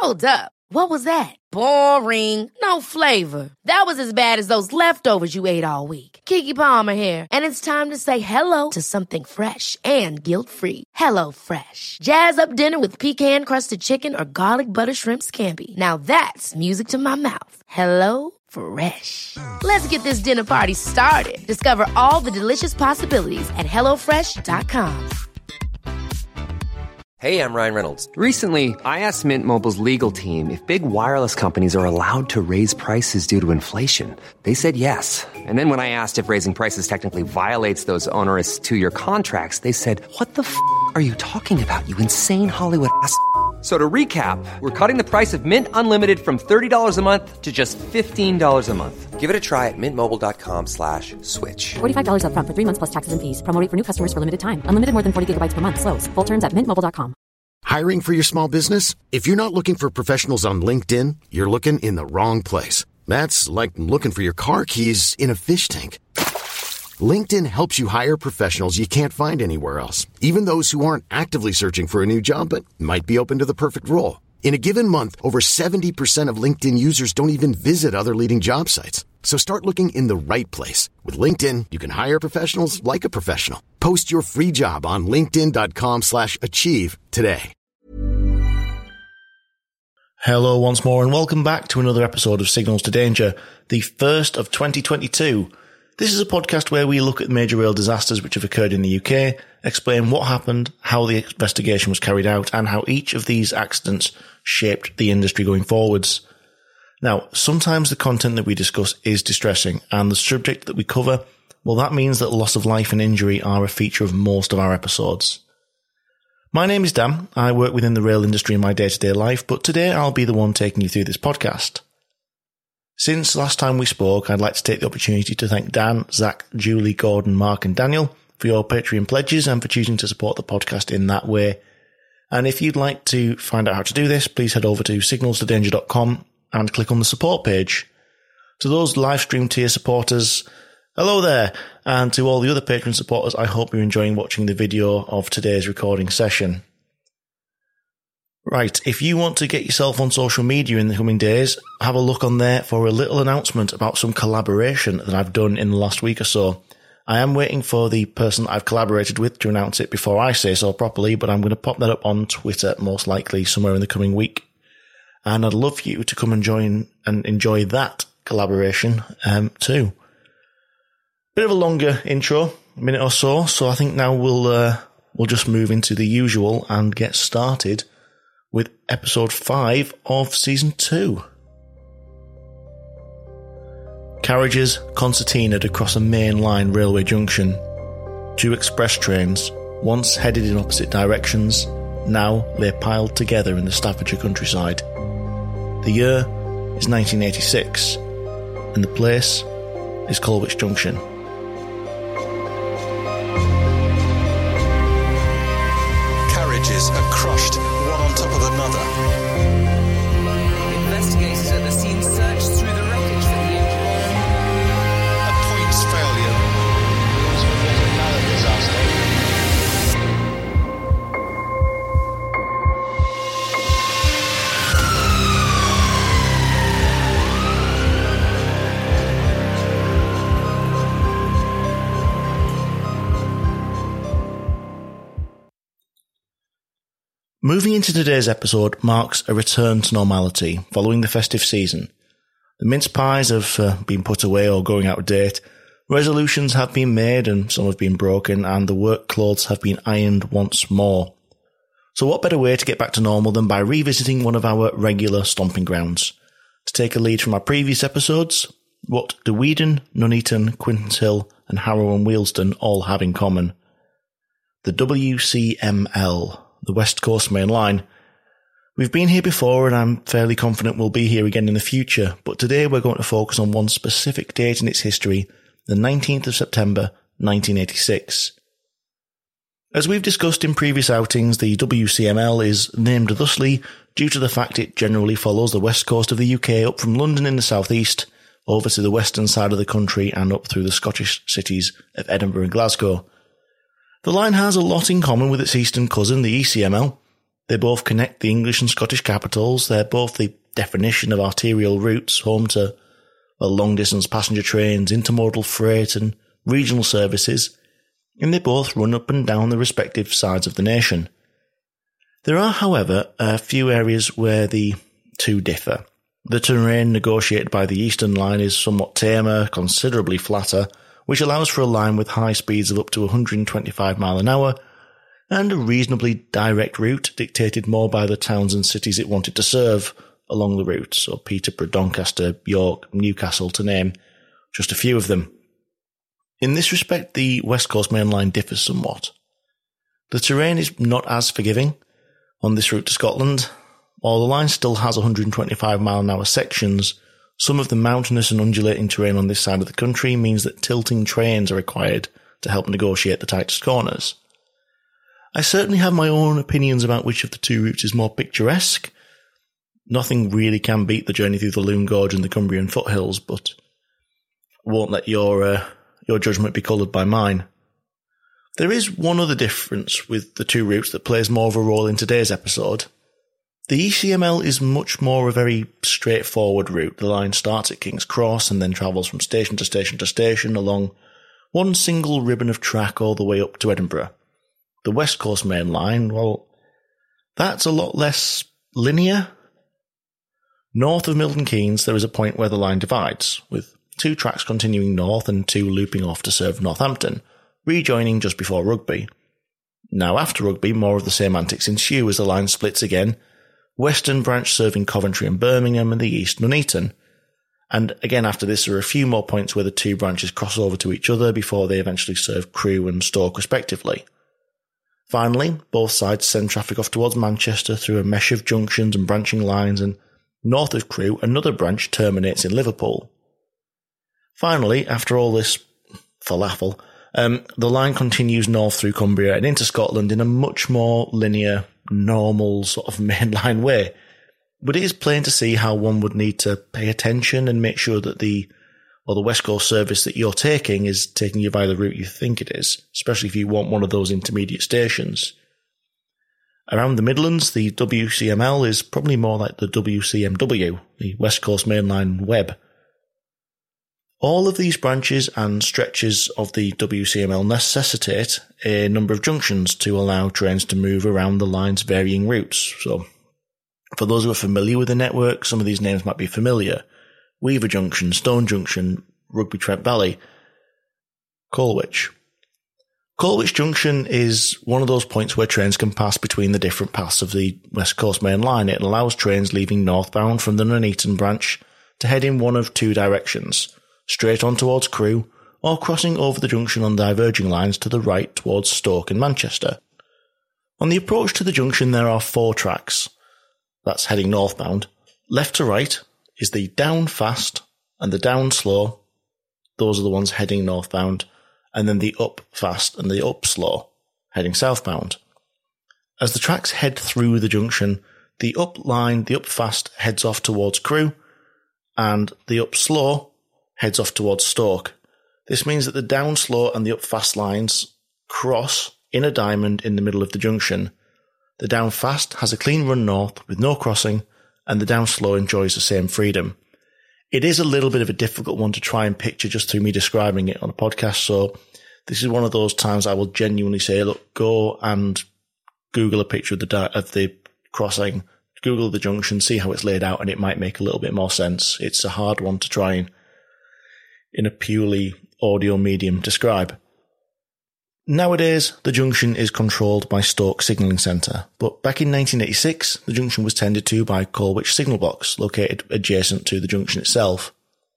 Hold up. What was that? Boring. No flavor. That was as bad as those leftovers you ate all week. Keke Palmer here. And it's time to say hello to something fresh and guilt-free. Hello Fresh. Jazz up dinner with pecan-crusted chicken or garlic butter shrimp scampi. Now that's music to my mouth. Hello Fresh. Let's get this dinner party started. Discover all the delicious possibilities at HelloFresh.com. Hey, I'm Ryan Reynolds. Recently, I asked Mint Mobile's legal team if big wireless companies are allowed to raise prices due to inflation. They said yes. And then when I asked if raising prices technically violates those onerous 2-year contracts, they said, "What the f*** are you talking about, you insane Hollywood ass f- So to recap, we're cutting the price of Mint Unlimited from $30 a month to just $15 a month. Give it a try at mintmobile.com/switch. $45 up front for 3 months plus taxes and fees. Promo rate for new customers for limited time. Unlimited more than 40 gigabytes per month. Slows full terms at mintmobile.com. Hiring for your small business? If you're not looking for professionals on LinkedIn, you're looking in the wrong place. That's like looking for your car keys in a fish tank. LinkedIn helps you hire professionals you can't find anywhere else, even those who aren't actively searching for a new job but might be open to the perfect role. In a given month, over 70% of LinkedIn users don't even visit other leading job sites. So start looking in the right place. With LinkedIn, you can hire professionals like a professional. Post your free job on linkedin.com/achieve today. Hello once more and welcome back to another episode of Signals to Danger, the first of 2022. This is a podcast where we look at major rail disasters which have occurred in the UK, explain what happened, how the investigation was carried out, and how each of these accidents shaped the industry going forwards. Now, sometimes the content that we discuss is distressing, and the subject that we cover, well, that means that loss of life and injury are a feature of most of our episodes. My name is Dan. I work within the rail industry in my day-to-day life, but today I'll be the one taking you through this podcast. Since last time we spoke, I'd like to take the opportunity to thank Dan, Zach, Julie, Gordon, Mark and Daniel for your Patreon pledges and for choosing to support the podcast in that way. And if you'd like to find out how to do this, please head over to signalstodanger.com and click on the support page. To those live stream tier supporters, hello there. And to all the other Patreon supporters, I hope you're enjoying watching the video of today's recording session. Right, if you want to get yourself on social media in the coming days, have a look on there for a little announcement about some collaboration that I've done in the last week or so. I am waiting for the person that I've collaborated with to announce it before I say so properly, but I'm going to pop that up on Twitter most likely somewhere in the coming week. And I'd love you to come and join and enjoy that collaboration too. Bit of a longer intro, a minute or so I think now we'll just move into the usual and get started with episode 5 of season 2. Carriages concertinaed across a main line railway junction. 2 express trains, once headed in opposite directions, now lay piled together in the Staffordshire countryside. The year is 1986, and the place is Colwich Junction. Carriages are crushed, one on top of another. Investigators at the scene searched through the wreckage for the injured. A points failure. So there's another disaster. Moving into today's episode marks a return to normality following the festive season. The mince pies have been put away or going out of date, resolutions have been made and some have been broken, and the work clothes have been ironed once more. So what better way to get back to normal than by revisiting one of our regular stomping grounds? To take a lead from our previous episodes, what do Weedon, Nuneaton, Quintons Hill and Harrow and Wealdstone all have in common? The WCML, the West Coast Main Line. We've been here before and I'm fairly confident we'll be here again in the future, but today we're going to focus on one specific date in its history, the 19th of September 1986. As we've discussed in previous outings, the WCML is named thusly due to the fact it generally follows the west coast of the UK up from London in the southeast, over to the western side of the country and up through the Scottish cities of Edinburgh and Glasgow. The line has a lot in common with its eastern cousin, the ECML. They both connect the English and Scottish capitals. They're both the definition of arterial routes, home to long-distance passenger trains, intermodal freight and regional services, and they both run up and down the respective sides of the nation. There are, however, a few areas where the two differ. The terrain negotiated by the Eastern Line is somewhat tamer, considerably flatter, which allows for a line with high speeds of up to 125 miles an hour, and a reasonably direct route dictated more by the towns and cities it wanted to serve along the route, so Peterborough, Doncaster, York, Newcastle, to name just a few of them. In this respect, the West Coast Main Line differs somewhat. The terrain is not as forgiving on this route to Scotland. While the line still has 125 mile an hour sections, some of the mountainous and undulating terrain on this side of the country means that tilting trains are required to help negotiate the tightest corners. I certainly have my own opinions about which of the two routes is more picturesque. Nothing really can beat the journey through the Lune Gorge and the Cumbrian foothills, but I won't let your judgment be coloured by mine. There is one other difference with the two routes that plays more of a role in today's episode. The ECML is much more a very straightforward route. The line starts at King's Cross and then travels from station to station to station along one single ribbon of track all the way up to Edinburgh. The West Coast Main Line, well, that's a lot less linear. North of Milton Keynes, there is a point where the line divides, with two tracks continuing north and two looping off to serve Northampton, rejoining just before Rugby. Now after Rugby, more of the same antics ensue as the line splits again, Western branch serving Coventry and Birmingham and the East Nuneaton. And again after this, there are a few more points where the two branches cross over to each other before they eventually serve Crewe and Stoke respectively. Finally, both sides send traffic off towards Manchester through a mesh of junctions and branching lines, and north of Crewe, another branch terminates in Liverpool. Finally, after all this falafel, the line continues north through Cumbria and into Scotland in a much more linear, normal sort of mainline way. But it is plain to see how one would need to pay attention and make sure that the West Coast service that you're taking is taking you by the route you think it is, especially if you want one of those intermediate stations. Around the Midlands, the WCML is probably more like the WCMW, the West Coast Main Line Web. All of these branches and stretches of the WCML necessitate a number of junctions to allow trains to move around the line's varying routes. So, for those who are familiar with the network, some of these names might be familiar. Weaver Junction, Stone Junction, Rugby Trent Valley, Colwich. Colwich Junction is one of those points where trains can pass between the different paths of the West Coast Main Line. It allows trains leaving northbound from the Nuneaton branch to head in one of two directions, straight on towards Crewe, or crossing over the junction on diverging lines to the right towards Stoke and Manchester. On the approach to the junction there are 4 tracks. That's heading northbound. Left to right is the down fast and the down slow. Those are the ones heading northbound. And then the up fast and the up slow, heading southbound. As the tracks head through the junction, the up line, the up fast, heads off towards Crewe, and the up slow heads off towards Stoke. This means that the down slow and the up fast lines cross in a diamond in the middle of the junction. The down fast has a clean run north with no crossing, and the down slow enjoys the same freedom. It is a little bit of a difficult one to try and picture just through me describing it on a podcast, so this is one of those times I will genuinely say, look, go and Google a picture of the crossing, Google the junction, see how it's laid out, and it might make a little bit more sense. It's a hard one to try and, in a purely audio medium, describe. Nowadays, the junction is controlled by Stoke Signalling Centre, but back in 1986, the junction was tended to by Colwich Signal Box, located adjacent to the junction itself.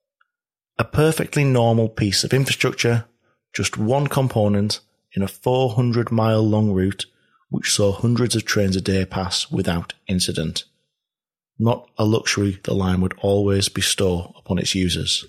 A perfectly normal piece of infrastructure, just one component in a 400-mile long route which saw hundreds of trains a day pass without incident. Not a luxury the line would always bestow upon its users.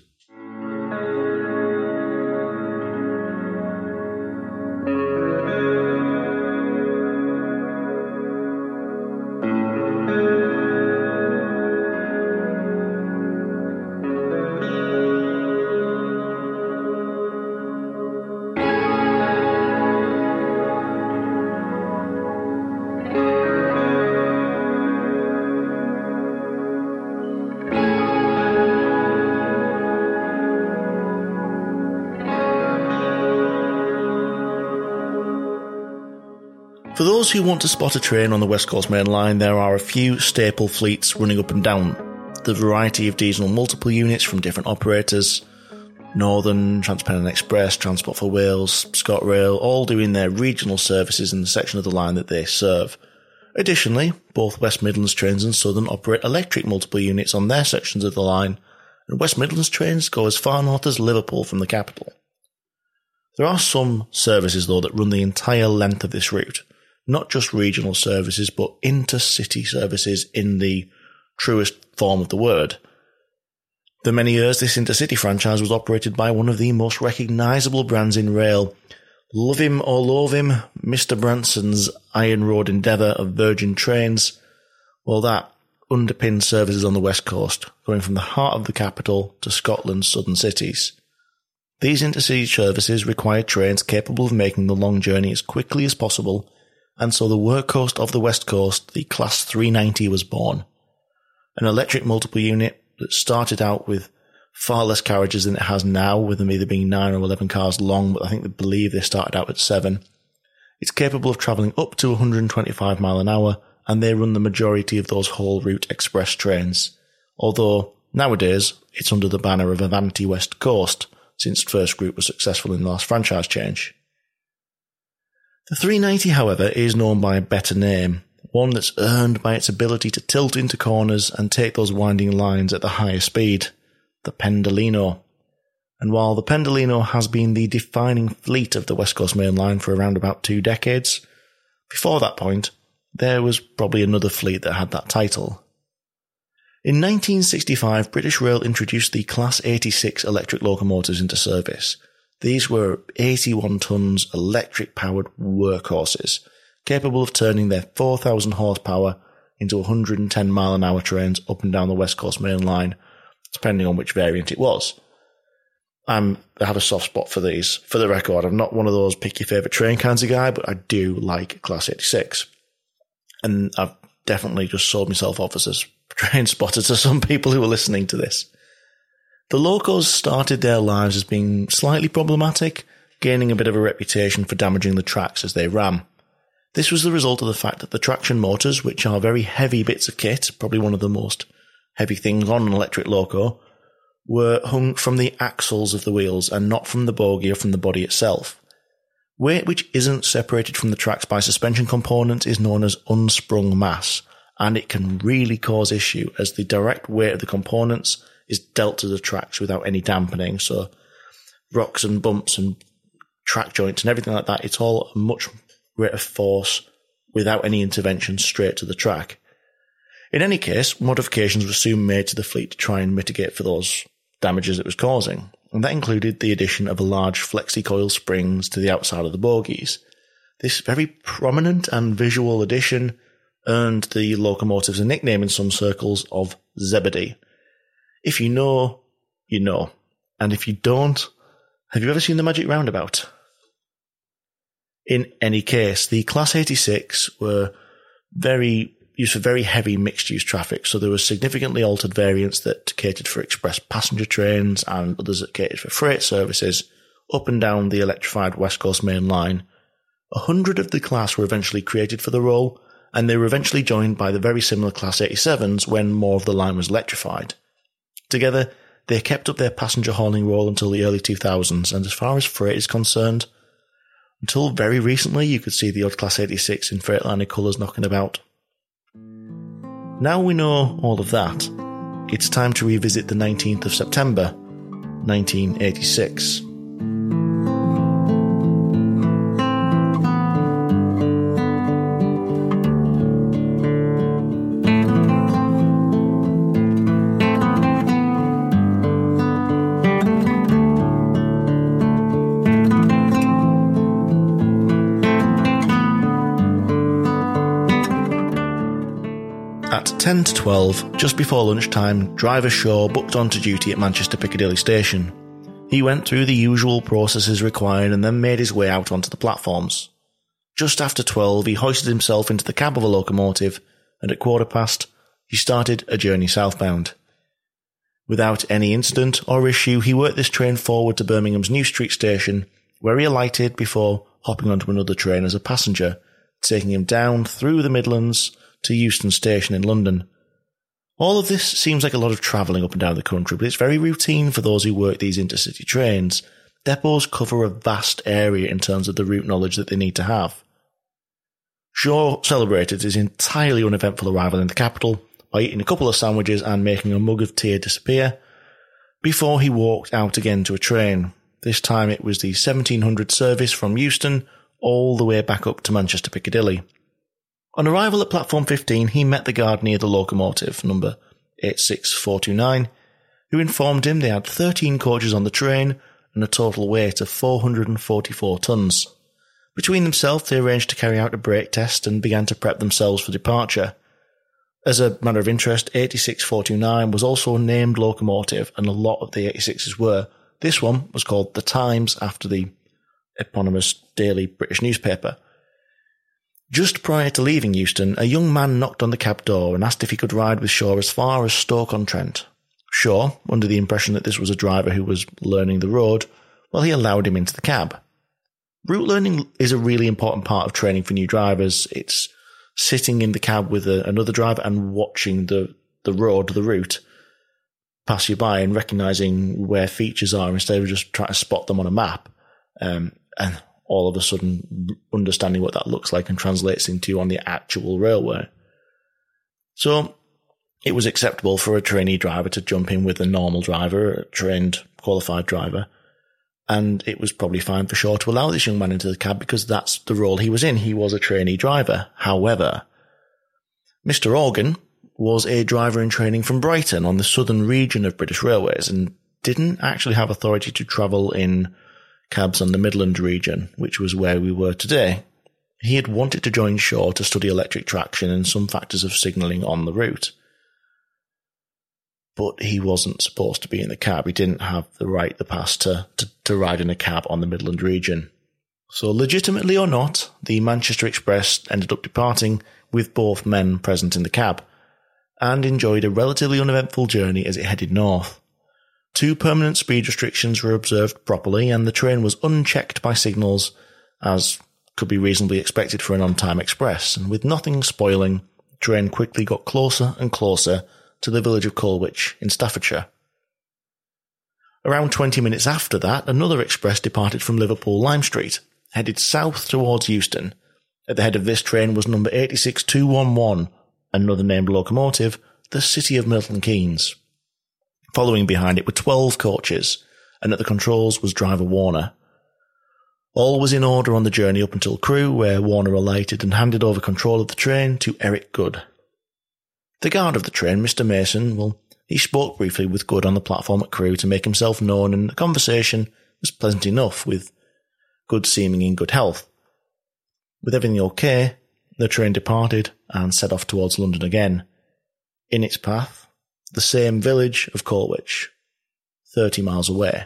For those who want to spot a train on the West Coast Main Line, there are a few staple fleets running up and down. The variety of diesel multiple units from different operators, Northern, TransPennine Express, Transport for Wales, ScotRail, all doing their regional services in the section of the line that they serve. Additionally, both West Midlands Trains and Southern operate electric multiple units on their sections of the line, and West Midlands Trains go as far north as Liverpool from the capital. There are some services, though, that run the entire length of this route. Not just regional services, but intercity services in the truest form of the word. For many years, this intercity franchise was operated by one of the most recognisable brands in rail. Love him or loathe him, Mr. Branson's Iron Road Endeavour of Virgin Trains. Well, that underpinned services on the West Coast, going from the heart of the capital to Scotland's southern cities. These intercity services required trains capable of making the long journey as quickly as possible, and so the workhorse of the West Coast, the Class 390, was born. An electric multiple unit that started out with far less carriages than it has now, with them either being 9 or 11 cars long, but I think they believe they started out at 7. It's capable of travelling up to 125 mile an hour, and they run the majority of those whole route express trains. Although, nowadays, it's under the banner of Avanti West Coast, since First Group was successful in the last franchise change. The 390, however, is known by a better name, one that's earned by its ability to tilt into corners and take those winding lines at the higher speed, the Pendolino. And while the Pendolino has been the defining fleet of the West Coast Main Line for around about 2 decades, before that point, there was probably another fleet that had that title. In 1965, British Rail introduced the Class 86 electric locomotives into service. These were 81 tons electric-powered workhorses, capable of turning their 4,000 horsepower into 110 mile an hour trains up and down the West Coast Main Line, depending on which variant it was. I have a soft spot for these. For the record, I'm not one of those pick your favourite train kinds of guy, but I do like Class 86. And I've definitely just sold myself off as a train spotter to some people who are listening to this. The locos started their lives as being slightly problematic, gaining a bit of a reputation for damaging the tracks as they ran. This was the result of the fact that the traction motors, which are very heavy bits of kit, probably one of the most heavy things on an electric loco, were hung from the axles of the wheels and not from the bogie or from the body itself. Weight which isn't separated from the tracks by suspension components is known as unsprung mass, and it can really cause issue as the direct weight of the components is dealt to the tracks without any dampening. So rocks and bumps and track joints and everything like that, it's all a much rate of force without any intervention straight to the track. In any case, modifications were soon made to the fleet to try and mitigate for those damages it was causing, and that included the addition of a large flexi-coil springs to the outside of the bogies. This very prominent and visual addition earned the locomotives a nickname in some circles of Zebedee. If you know, you know. And if you don't, have you ever seen the Magic Roundabout? In any case, the Class 86 were used for very heavy mixed-use traffic, so there were significantly altered variants that catered for express passenger trains and others that catered for freight services up and down the electrified West Coast Main Line. 100 of the class were eventually created for the role, and they were eventually joined by the very similar Class 87s when more of the line was electrified. Together, they kept up their passenger hauling role until the early 2000s, and as far as freight is concerned, until very recently you could see the odd Class 86 in Freightliner colours knocking about. Now we know all of that, it's time to revisit the 19th of September, 1986. At 10 to 12, just before lunchtime, Driver Shaw booked onto duty at Manchester Piccadilly Station. He went through the usual processes required and then made his way out onto the platforms. Just after 12, he hoisted himself into the cab of a locomotive, and at 1:15, he started a journey southbound. Without any incident or issue, he worked this train forward to Birmingham's New Street Station, where he alighted before hopping onto another train as a passenger, taking him down through the Midlands to Euston Station in London. All of this seems like a lot of travelling up and down the country, but it's very routine for those who work these intercity trains. Depots cover a vast area in terms of the route knowledge that they need to have. Shaw celebrated his entirely uneventful arrival in the capital by eating a couple of sandwiches and making a mug of tea disappear, before he walked out again to a train. This time it was the 1700 service from Euston all the way back up to Manchester Piccadilly. On arrival at platform 15, he met the guard near the locomotive, number 86429, who informed him they had 13 coaches on the train and a total weight of 444 tons. Between themselves, they arranged to carry out a brake test and began to prep themselves for departure. As a matter of interest, 86429 was also a named locomotive, and a lot of the 86s were. This one was called The Times, after the eponymous daily British newspaper. Just prior to leaving Euston, a young man knocked on the cab door and asked if he could ride with Shaw as far as Stoke-on-Trent. Shaw, under the impression that this was a driver who was learning the road, well, he allowed him into the cab. Route learning is a really important part of training for new drivers. It's sitting in the cab with another driver and watching the road, the route, pass you by and recognising where features are instead of just trying to spot them on a map, and all of a sudden understanding what that looks like and translates into on the actual railway. So it was acceptable for a trainee driver to jump in with a normal driver, a trained, qualified driver, and it was probably fine for Shaw to allow this young man into the cab because that's the role he was in. He was a trainee driver. However, Mr. Organ was a driver in training from Brighton on the southern region of British Railways and didn't actually have authority to travel in cabs on the Midland region, which was where we were today. He had wanted to join Shaw to study electric traction and some factors of signalling on the route. But he wasn't supposed to be in the cab. He didn't have the pass to ride in a cab on the Midland region. So legitimately or not, the Manchester Express ended up departing with both men present in the cab, and enjoyed a relatively uneventful journey as it headed north. 2 permanent speed restrictions were observed properly, and the train was unchecked by signals, as could be reasonably expected for an on-time express, and with nothing spoiling, the train quickly got closer and closer to the village of Colwich in Staffordshire. Around 20 minutes after that, another express departed from Liverpool Lime Street, headed south towards Euston. At the head of this train was number 86211, another named locomotive, the City of Milton Keynes. Following behind it were 12 coaches, and at the controls was driver Warner. All was in order on the journey up until Crewe, where Warner alighted and handed over control of the train to Eric Good. The guard of the train, Mr. Mason, he spoke briefly with Good on the platform at Crewe to make himself known, and the conversation was pleasant enough, with Good seeming in good health. With everything okay, the train departed and set off towards London again. In its path, the same village of Colwich, 30 miles away.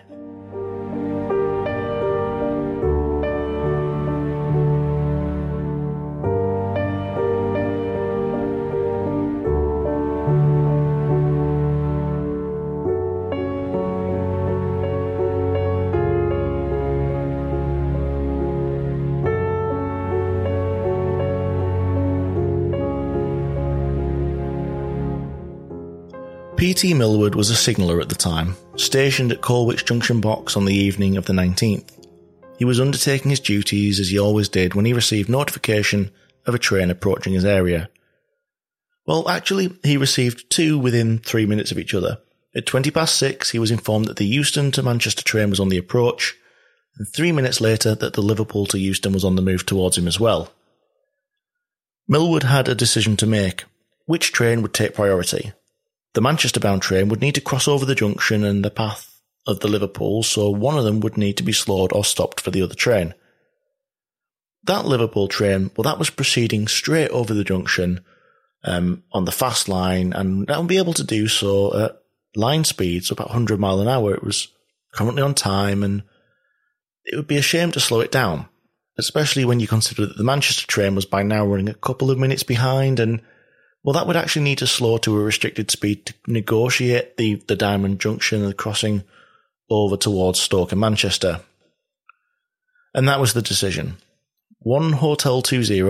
P.T. Millward was a signaller at the time, stationed at Colwich Junction Box on the evening of the 19th. He was undertaking his duties as he always did when he received notification of a train approaching his area. Well, actually, he received 2 within 3 minutes of each other. At 6:20, he was informed that the Euston to Manchester train was on the approach, and 3 minutes later that the Liverpool to Euston was on the move towards him as well. Millward had a decision to make. Which train would take priority? The Manchester-bound train would need to cross over the junction and the path of the Liverpool, so one of them would need to be slowed or stopped for the other train. That Liverpool train, well, that was proceeding straight over the junction on the fast line, and that would be able to do so at line speeds, about 100 miles an hour. It was currently on time, and it would be a shame to slow it down, especially when you consider that the Manchester train was by now running a couple of minutes behind, and well, that would actually need to slow to a restricted speed to negotiate the Diamond Junction and the crossing over towards Stoke and Manchester. And that was the decision. 1 Hotel 20,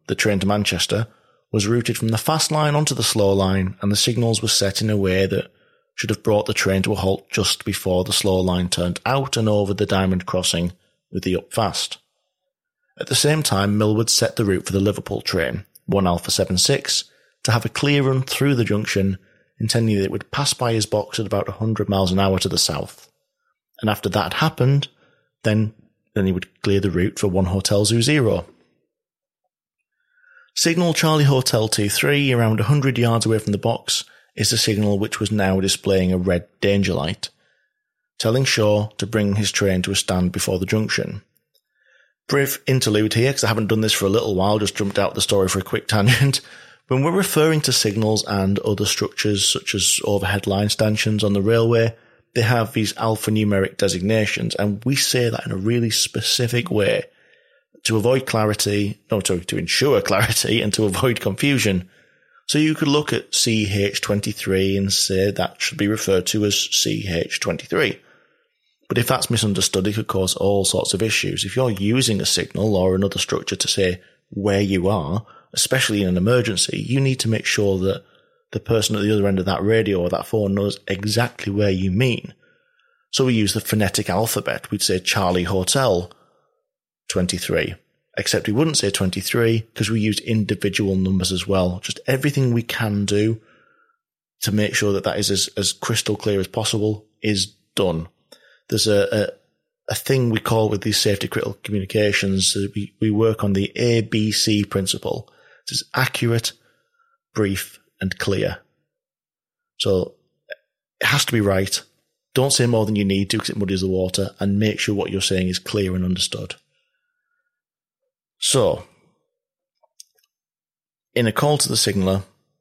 the train to Manchester, was routed from the fast line onto the slow line, and the signals were set in a way that should have brought the train to a halt just before the slow line turned out and over the Diamond Crossing with the up fast. At the same time, Millward set the route for the Liverpool train, 1 Alpha 76, to have a clear run through the junction, intending that it would pass by his box at about 100 miles an hour to the south. And after that had happened, then he would clear the route for 1 Hotel Zoo 0. Signal Charlie Hotel 23 around 100 yards away from the box is the signal which was now displaying a red danger light, telling Shaw to bring his train to a stand before the junction. Brief interlude here, because I haven't done this for a little while, just jumped out the story for a quick tangent. When we're referring to signals and other structures such as overhead line stanchions on the railway, they have these alphanumeric designations, and we say that in a really specific way to avoid clarity, to ensure clarity and to avoid confusion. So you could look at CH23 and say that should be referred to as CH23. But if that's misunderstood, it could cause all sorts of issues. If you're using a signal or another structure to say where you are, especially in an emergency, you need to make sure that the person at the other end of that radio or that phone knows exactly where you mean. So we use the phonetic alphabet. We'd say Charlie Hotel 23. Except we wouldn't say 23 because we use individual numbers as well. Just everything we can do to make sure that that is as crystal clear as possible is done. There's a thing we call with these safety critical communications, we work on the ABC principle. It's accurate, brief, and clear. So it has to be right. Don't say more than you need to because it muddies the water, and make sure what you're saying is clear and understood. So, in a call to the signaller,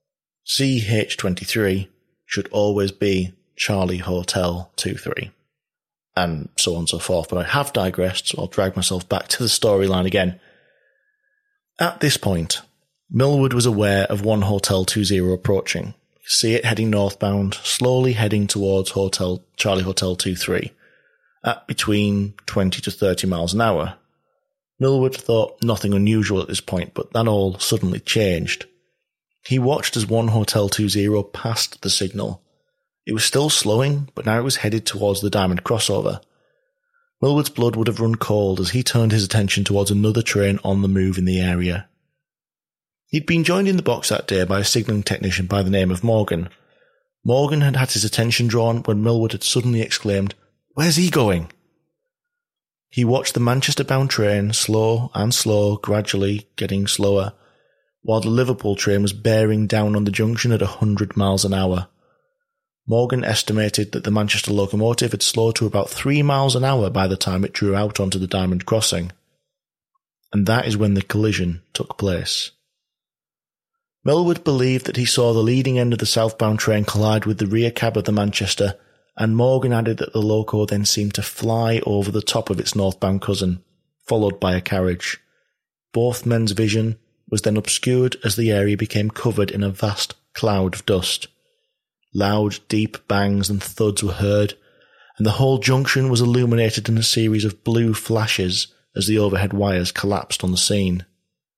CH23 should always be Charlie Hotel 23, and so on and so forth. But I have digressed, so I'll drag myself back to the storyline again. At this point, Millward was aware of 1 Hotel 20 approaching. You see it heading northbound, slowly heading towards Charlie Hotel 23, at between 20 to 30 miles an hour. Millward thought nothing unusual at this point, but that all suddenly changed. He watched as 1 Hotel 20 passed the signal. It was still slowing, but now it was headed towards the Diamond crossover. Millward's blood would have run cold as he turned his attention towards another train on the move in the area. He'd been joined in the box that day by a signalling technician by the name of Morgan. Morgan had had his attention drawn when Millward had suddenly exclaimed, "Where's he going?" He watched the Manchester-bound train slow, gradually getting slower, while the Liverpool train was bearing down on the junction at 100 miles an hour. Morgan estimated that the Manchester locomotive had slowed to about 3 miles an hour by the time it drew out onto the Diamond Crossing. And that is when the collision took place. Millward believed that he saw the leading end of the southbound train collide with the rear cab of the Manchester, and Morgan added that the loco then seemed to fly over the top of its northbound cousin, followed by a carriage. Both men's vision was then obscured as the area became covered in a vast cloud of dust. Loud, deep bangs and thuds were heard, and the whole junction was illuminated in a series of blue flashes as the overhead wires collapsed on the scene.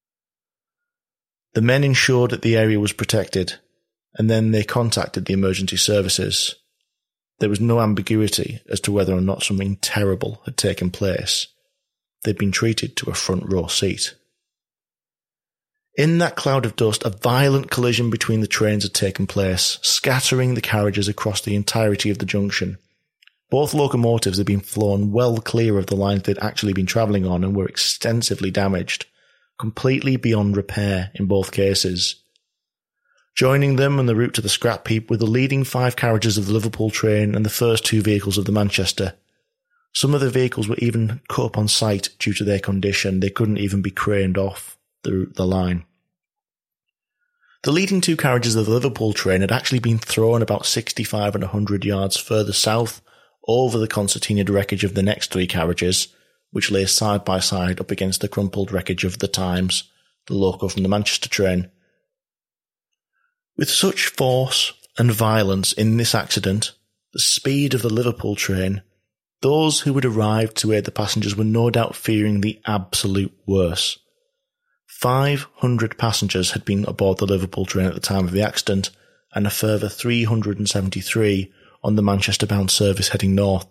The men ensured that the area was protected, and then they contacted the emergency services. There was no ambiguity as to whether or not something terrible had taken place. They'd been treated to a front row seat. In that cloud of dust, a violent collision between the trains had taken place, scattering the carriages across the entirety of the junction. Both locomotives had been flown well clear of the lines they'd actually been travelling on and were extensively damaged, completely beyond repair in both cases. Joining them on the route to the scrap heap were the leading 5 carriages of the Liverpool train and the first 2 vehicles of the Manchester. Some of the vehicles were even cut up on site due to their condition. They couldn't even be craned off the line. The leading 2 carriages of the Liverpool train had actually been thrown about 65 and 100 yards further south over the concertinaed wreckage of the next 3 carriages, which lay side by side up against the crumpled wreckage of the Times, the loco from the Manchester train. With such force and violence in this accident, the speed of the Liverpool train, those who had arrived to aid the passengers were no doubt fearing the absolute worst. 500 passengers had been aboard the Liverpool train at the time of the accident, and a further 373 on the Manchester-bound service heading north.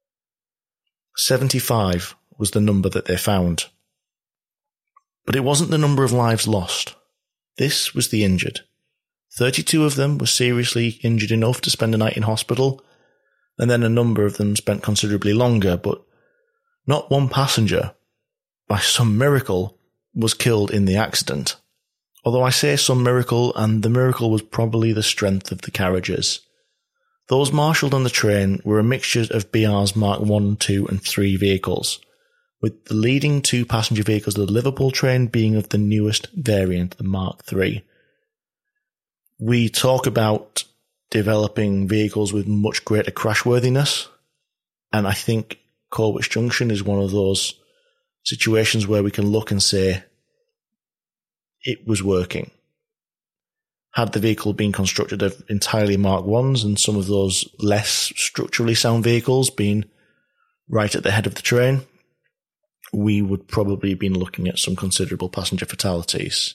75 was the number that they found. But it wasn't the number of lives lost. This was the injured. 32 of them were seriously injured enough to spend a night in hospital, and then a number of them spent considerably longer, but not one passenger, by some miracle, was killed in the accident. Although I say some miracle, and the miracle was probably the strength of the carriages. Those marshalled on the train were a mixture of BR's Mark 1, 2 and 3 vehicles, with the leading 2 passenger vehicles of the Liverpool train being of the newest variant, the Mark 3. We talk about developing vehicles with much greater crashworthiness, and I think Corbett Junction is one of those situations where we can look and say it was working. Had the vehicle been constructed of entirely Mark 1s and some of those less structurally sound vehicles being right at the head of the train, we would probably have been looking at some considerable passenger fatalities.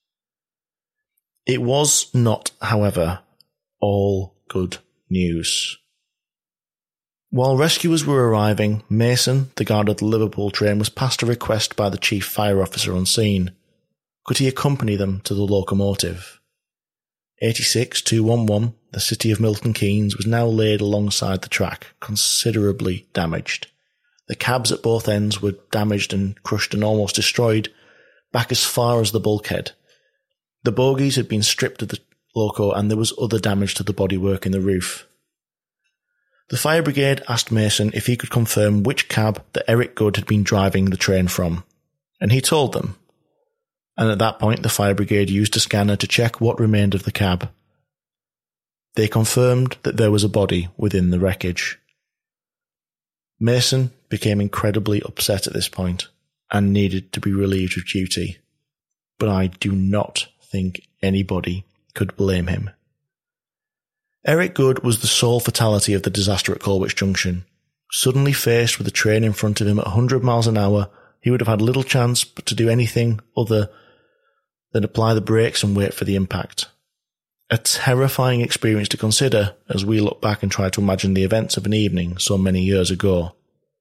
It was not, however, all good news. While rescuers were arriving, Mason, the guard of the Liverpool train, was passed a request by the chief fire officer on scene. Could he accompany them to the locomotive? 86-211, the city of Milton Keynes, was now laid alongside the track, considerably damaged. The cabs at both ends were damaged and crushed and almost destroyed, back as far as the bulkhead. The bogies had been stripped of the loco, and there was other damage to the bodywork in the roof. The fire brigade asked Mason if he could confirm which cab that Eric Goode had been driving the train from, and he told them. And at that point the fire brigade used a scanner to check what remained of the cab. They confirmed that there was a body within the wreckage. Mason became incredibly upset at this point and needed to be relieved of duty, but I do not think anybody could blame him. Eric Goode was the sole fatality of the disaster at Corbett Junction. Suddenly faced with a train in front of him at 100 miles an hour, he would have had little chance but to do anything other than apply the brakes and wait for the impact. A terrifying experience to consider as we look back and try to imagine the events of an evening so many years ago.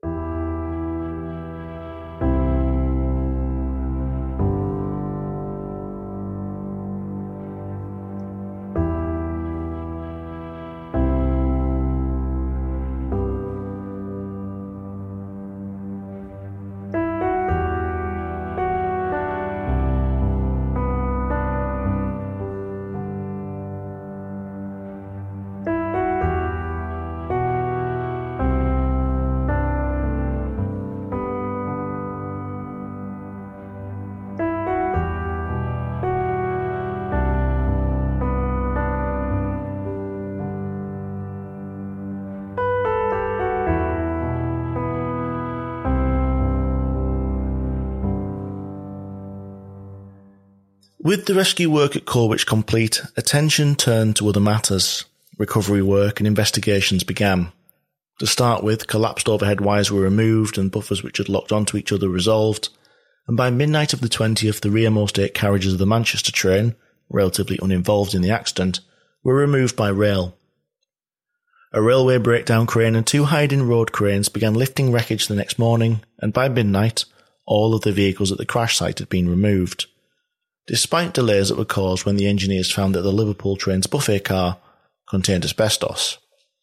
With the rescue work at Corbett complete, attention turned to other matters. Recovery work and investigations began. To start with, collapsed overhead wires were removed and buffers which had locked onto each other resolved, and by midnight of the 20th the rearmost 8 carriages of the Manchester train, relatively uninvolved in the accident, were removed by rail. A railway breakdown crane and 2 hide-in road cranes began lifting wreckage the next morning, and by midnight all of the vehicles at the crash site had been removed, despite delays that were caused when the engineers found that the Liverpool train's buffet car contained asbestos.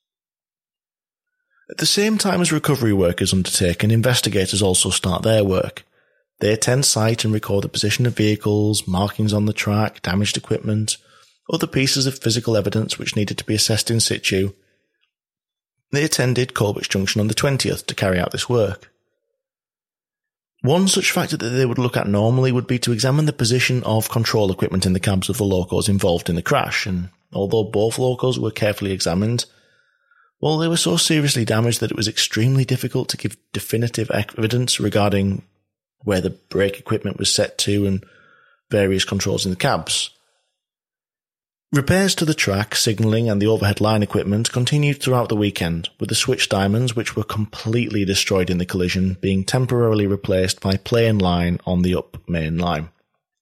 At the same time as recovery work is undertaken, investigators also start their work. They attend site and record the position of vehicles, markings on the track, damaged equipment, other pieces of physical evidence which needed to be assessed in situ. They attended Corbett Junction on the 20th to carry out this work. One such factor that they would look at normally would be to examine the position of control equipment in the cabs of the locos involved in the crash, and although both locos were carefully examined, well, they were so seriously damaged that it was extremely difficult to give definitive evidence regarding where the brake equipment was set to and various controls in the cabs. Repairs to the track, signalling and the overhead line equipment continued throughout the weekend, with the switch diamonds, which were completely destroyed in the collision, being temporarily replaced by plain line on the up main line.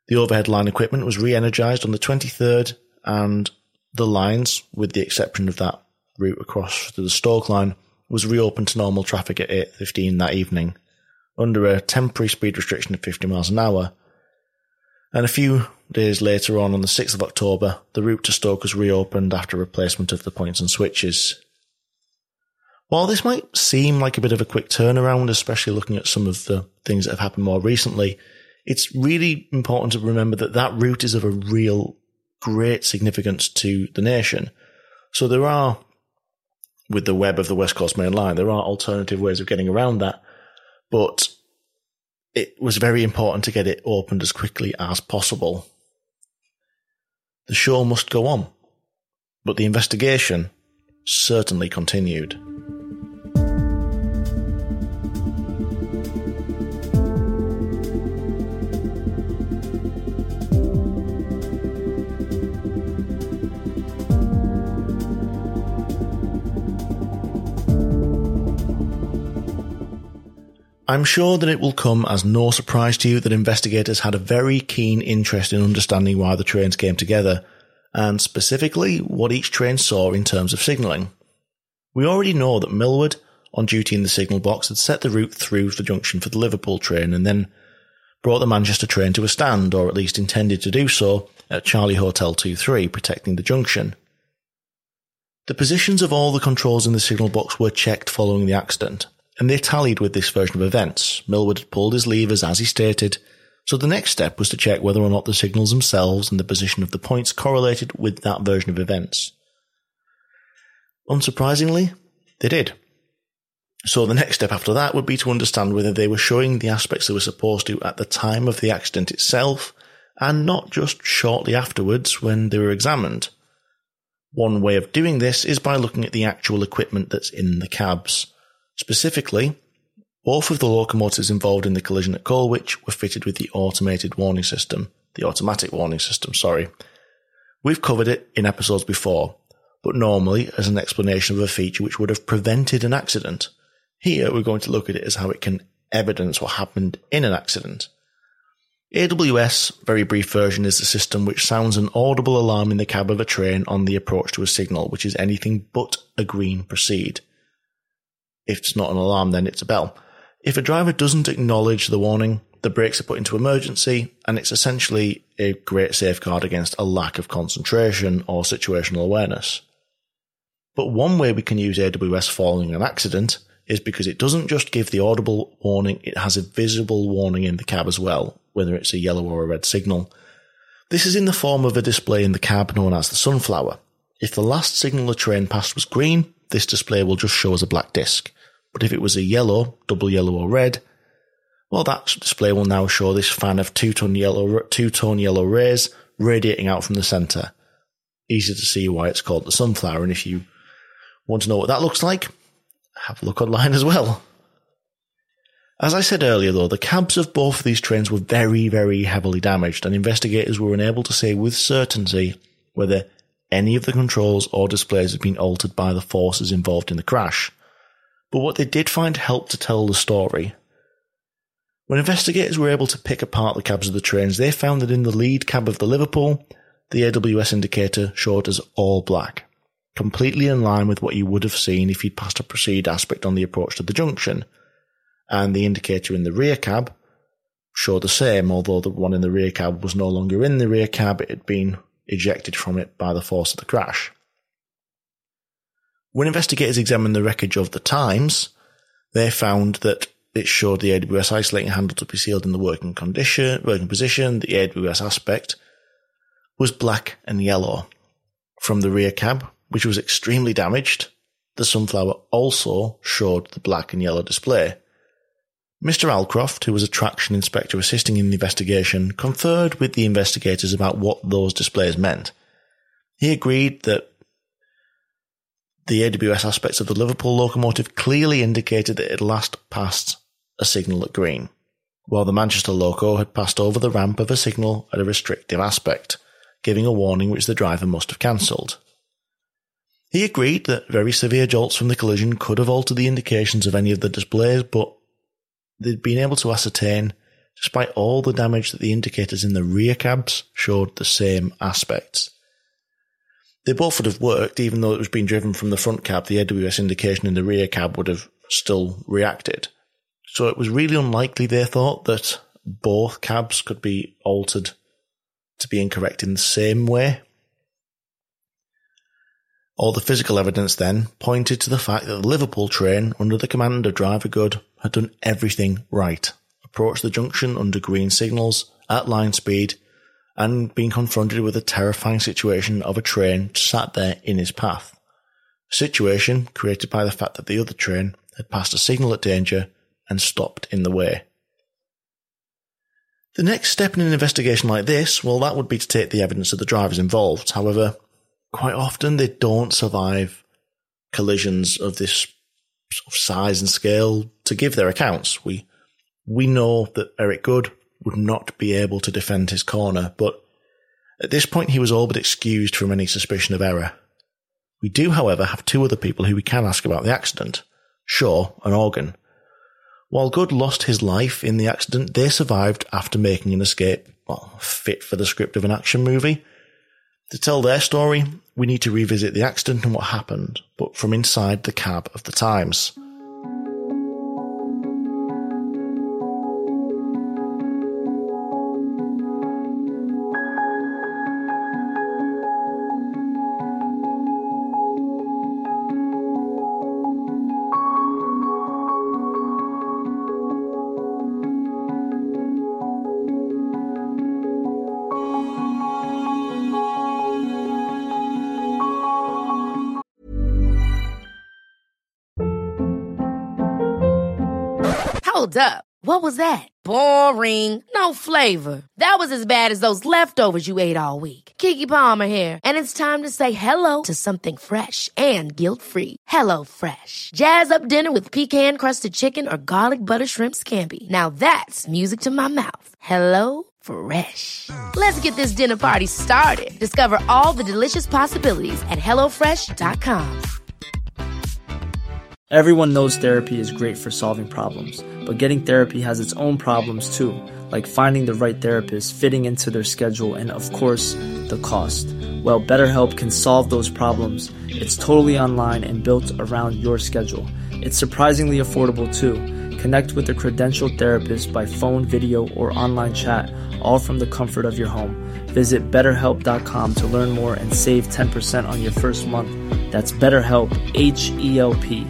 The overhead line equipment was re-energised on the 23rd, and the lines, with the exception of that route across to the Stoke line, was reopened to normal traffic at 8:15 that evening, under a temporary speed restriction of 50 miles an hour. And a few days later on the 6th of October, the route to Stoke was reopened after replacement of the points and switches. While this might seem like a bit of a quick turnaround, especially looking at some of the things that have happened more recently, it's really important to remember that that route is of a real great significance to the nation. So there are, with the web of the West Coast Main Line, there are alternative ways of getting around that, but it was very important to get it opened as quickly as possible. The show must go on, but the investigation certainly continued. I'm sure that it will come as no surprise to you that investigators had a very keen interest in understanding why the trains came together, and specifically what each train saw in terms of signalling. We already know that Millward, on duty in the signal box, had set the route through the junction for the Liverpool train and then brought the Manchester train to a stand, or at least intended to do so, at Charlie Hotel 23, protecting the junction. The positions of all the controls in the signal box were checked following the accident, and they tallied with this version of events. Millward had pulled his levers as he stated, so the next step was to check whether or not the signals themselves and the position of the points correlated with that version of events. Unsurprisingly, they did. So the next step after that would be to understand whether they were showing the aspects they were supposed to at the time of the accident itself, and not just shortly afterwards when they were examined. One way of doing this is by looking at the actual equipment that's in the cabs. Specifically, both of the locomotives involved in the collision at Colwich were fitted with the automatic warning system. We've covered it in episodes before, but normally as an explanation of a feature which would have prevented an accident. Here we're going to look at it as how it can evidence what happened in an accident. AWS, very brief version, is the system which sounds an audible alarm in the cab of a train on the approach to a signal, which is anything but a green proceed. If it's not an alarm, then it's a bell. If a driver doesn't acknowledge the warning, the brakes are put into emergency, and it's essentially a great safeguard against a lack of concentration or situational awareness. But one way we can use AWS following an accident is because it doesn't just give the audible warning, it has a visible warning in the cab as well, whether it's a yellow or a red signal. This is in the form of a display in the cab known as the sunflower. If the last signal the train passed was green, this display will just show as a black disc. But if it was a yellow, double yellow or red, well, that display will now show this fan of two-tone yellow rays radiating out from the centre. Easy to see why it's called the sunflower, and if you want to know what that looks like, have a look online as well. As I said earlier though, the cabs of both of these trains were very, very heavily damaged, and investigators were unable to say with certainty whether any of the controls or displays had been altered by the forces involved in the crash. But what they did find helped to tell the story. When investigators were able to pick apart the cabs of the trains, they found that in the lead cab of the Liverpool, the AWS indicator showed as all black, completely in line with what you would have seen if you'd passed a proceed aspect on the approach to the junction. And the indicator in the rear cab showed the same, although the one in the rear cab was no longer in the rear cab, it had been ejected from it by the force of the crash. When investigators examined the wreckage of the Times, they found that it showed the AWS isolating handle to be sealed in the working position. The AWS aspect was black and yellow. From the rear cab, which was extremely damaged, the sunflower also showed the black and yellow display. Mr. Alcroft, who was a traction inspector assisting in the investigation, conferred with the investigators about what those displays meant. He agreed that the AWS aspects of the Liverpool locomotive clearly indicated that it had last passed a signal at green, while the Manchester loco had passed over the ramp of a signal at a restrictive aspect, giving a warning which the driver must have cancelled. He agreed that very severe jolts from the collision could have altered the indications of any of the displays, but they'd been able to ascertain despite all the damage that the indicators in the rear cabs showed the same aspects. They both would have worked, even though it was being driven from the front cab, the AWS indication in the rear cab would have still reacted. So it was really unlikely, they thought, that both cabs could be altered to be incorrect in the same way. All the physical evidence then pointed to the fact that the Liverpool train, under the command of Driver Good, had done everything right, approached the junction under green signals, at line speed, and been confronted with a terrifying situation of a train sat there in his path. A situation created by the fact that the other train had passed a signal at danger and stopped in the way. The next step in an investigation like this, well, that would be to take the evidence of the drivers involved. However, quite often they don't survive collisions of this sort of size and scale to give their accounts. We know that Eric Good would not be able to defend his corner, but at this point he was all but excused from any suspicion of error. We do, however, have two other people who we can ask about the accident, Shaw and Organ. While Good lost his life in the accident, they survived after making an escape, well, fit for the script of an action movie. To tell their story, we need to revisit the accident and what happened, but from inside the cab of the Times. Hold up. What was that? Boring. No flavor. That was as bad as those leftovers you ate all week. Keke Palmer here, and it's time to say hello to something fresh and guilt-free. Hello Fresh. Jazz up dinner with pecan-crusted chicken or garlic butter shrimp scampi. Now that's music to my mouth. Hello Fresh. Let's get this dinner party started. Discover all the delicious possibilities at HelloFresh.com. Everyone knows therapy is great for solving problems, but getting therapy has its own problems too, like finding the right therapist, fitting into their schedule, and of course, the cost. Well, BetterHelp can solve those problems. It's totally online and built around your schedule. It's surprisingly affordable too. Connect with a credentialed therapist by phone, video, or online chat, all from the comfort of your home. Visit BetterHelp.com to learn more and save 10% on your first month. That's BetterHelp, H-E-L-P.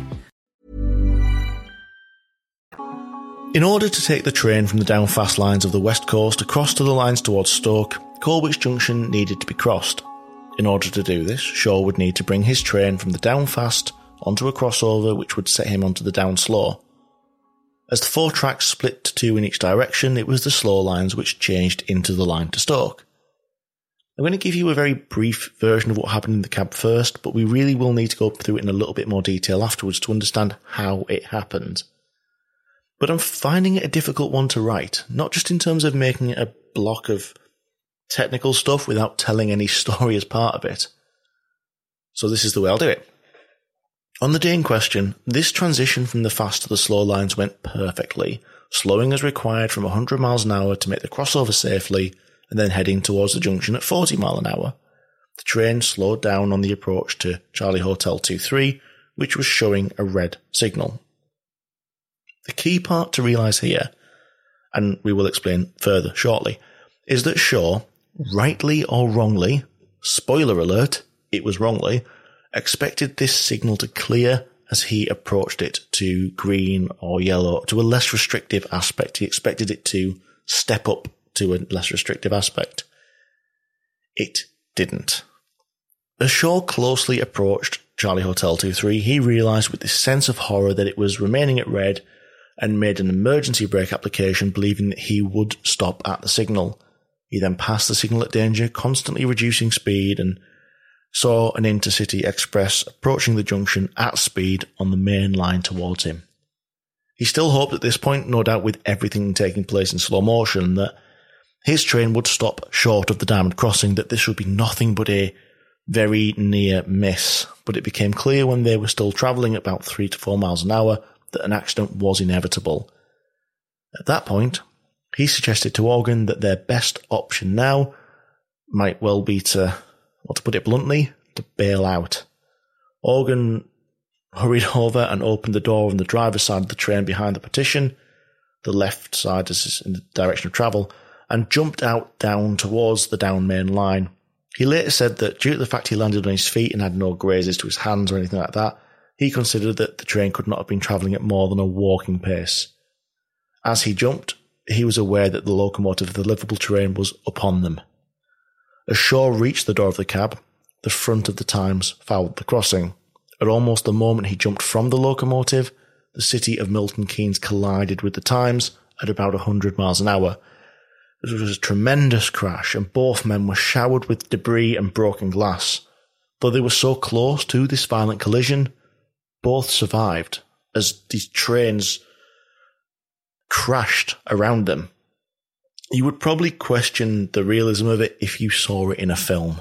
In order to take the train from the down-fast lines of the West Coast across to the lines towards Stoke, Colwich Junction needed to be crossed. In order to do this, Shaw would need to bring his train from the down-fast onto a crossover which would set him onto the down-slow. As the four tracks split to two in each direction, it was the slow lines which changed into the line to Stoke. I'm going to give you a very brief version of what happened in the cab first, but we really will need to go through it in a little bit more detail afterwards to understand how it happened. But I'm finding it a difficult one to write, not just in terms of making it a block of technical stuff without telling any story as part of it. So this is the way I'll do it. On the day in question, this transition from the fast to the slow lines went perfectly, slowing as required from 100 miles an hour to make the crossover safely, and then heading towards the junction at 40 miles an hour. The train slowed down on the approach to Charlie Hotel 23, which was showing a red signal. The key part to realise here, and we will explain further shortly, is that Shaw, rightly or wrongly, spoiler alert, it was wrongly, expected this signal to clear as he approached it to green or yellow, to a less restrictive aspect. He expected it to step up to a less restrictive aspect. It didn't. As Shaw closely approached Charlie Hotel 23, he realised with this sense of horror that it was remaining at red and made an emergency brake application, believing that he would stop at the signal. He then passed the signal at danger, constantly reducing speed, and saw an intercity express approaching the junction at speed on the main line towards him. He still hoped at this point, no doubt with everything taking place in slow motion, that his train would stop short of the diamond crossing, that this would be nothing but a very near miss. But it became clear when they were still travelling at about 3 to 4 miles an hour that an accident was inevitable. At that point, He suggested to Organ that their best option now might well be to put it bluntly, to bail out. Organ hurried over and opened the door on the driver's side of the train behind the partition, the left side is in the direction of travel, and jumped out down towards the down main line. He later said that due to the fact he landed on his feet and had no grazes to his hands or anything like that, he considered that the train could not have been travelling at more than a walking pace. As he jumped, he was aware that the locomotive of the Liverpool train was upon them. As Shaw reached the door of the cab, the front of the Times fouled the crossing. At almost the moment he jumped from the locomotive, the city of Milton Keynes collided with the Times at about 100 miles an hour. It was a tremendous crash, and both men were showered with debris and broken glass. Though they were so close to this violent collision, both survived as these trains crashed around them. You would probably question the realism of it if you saw it in a film.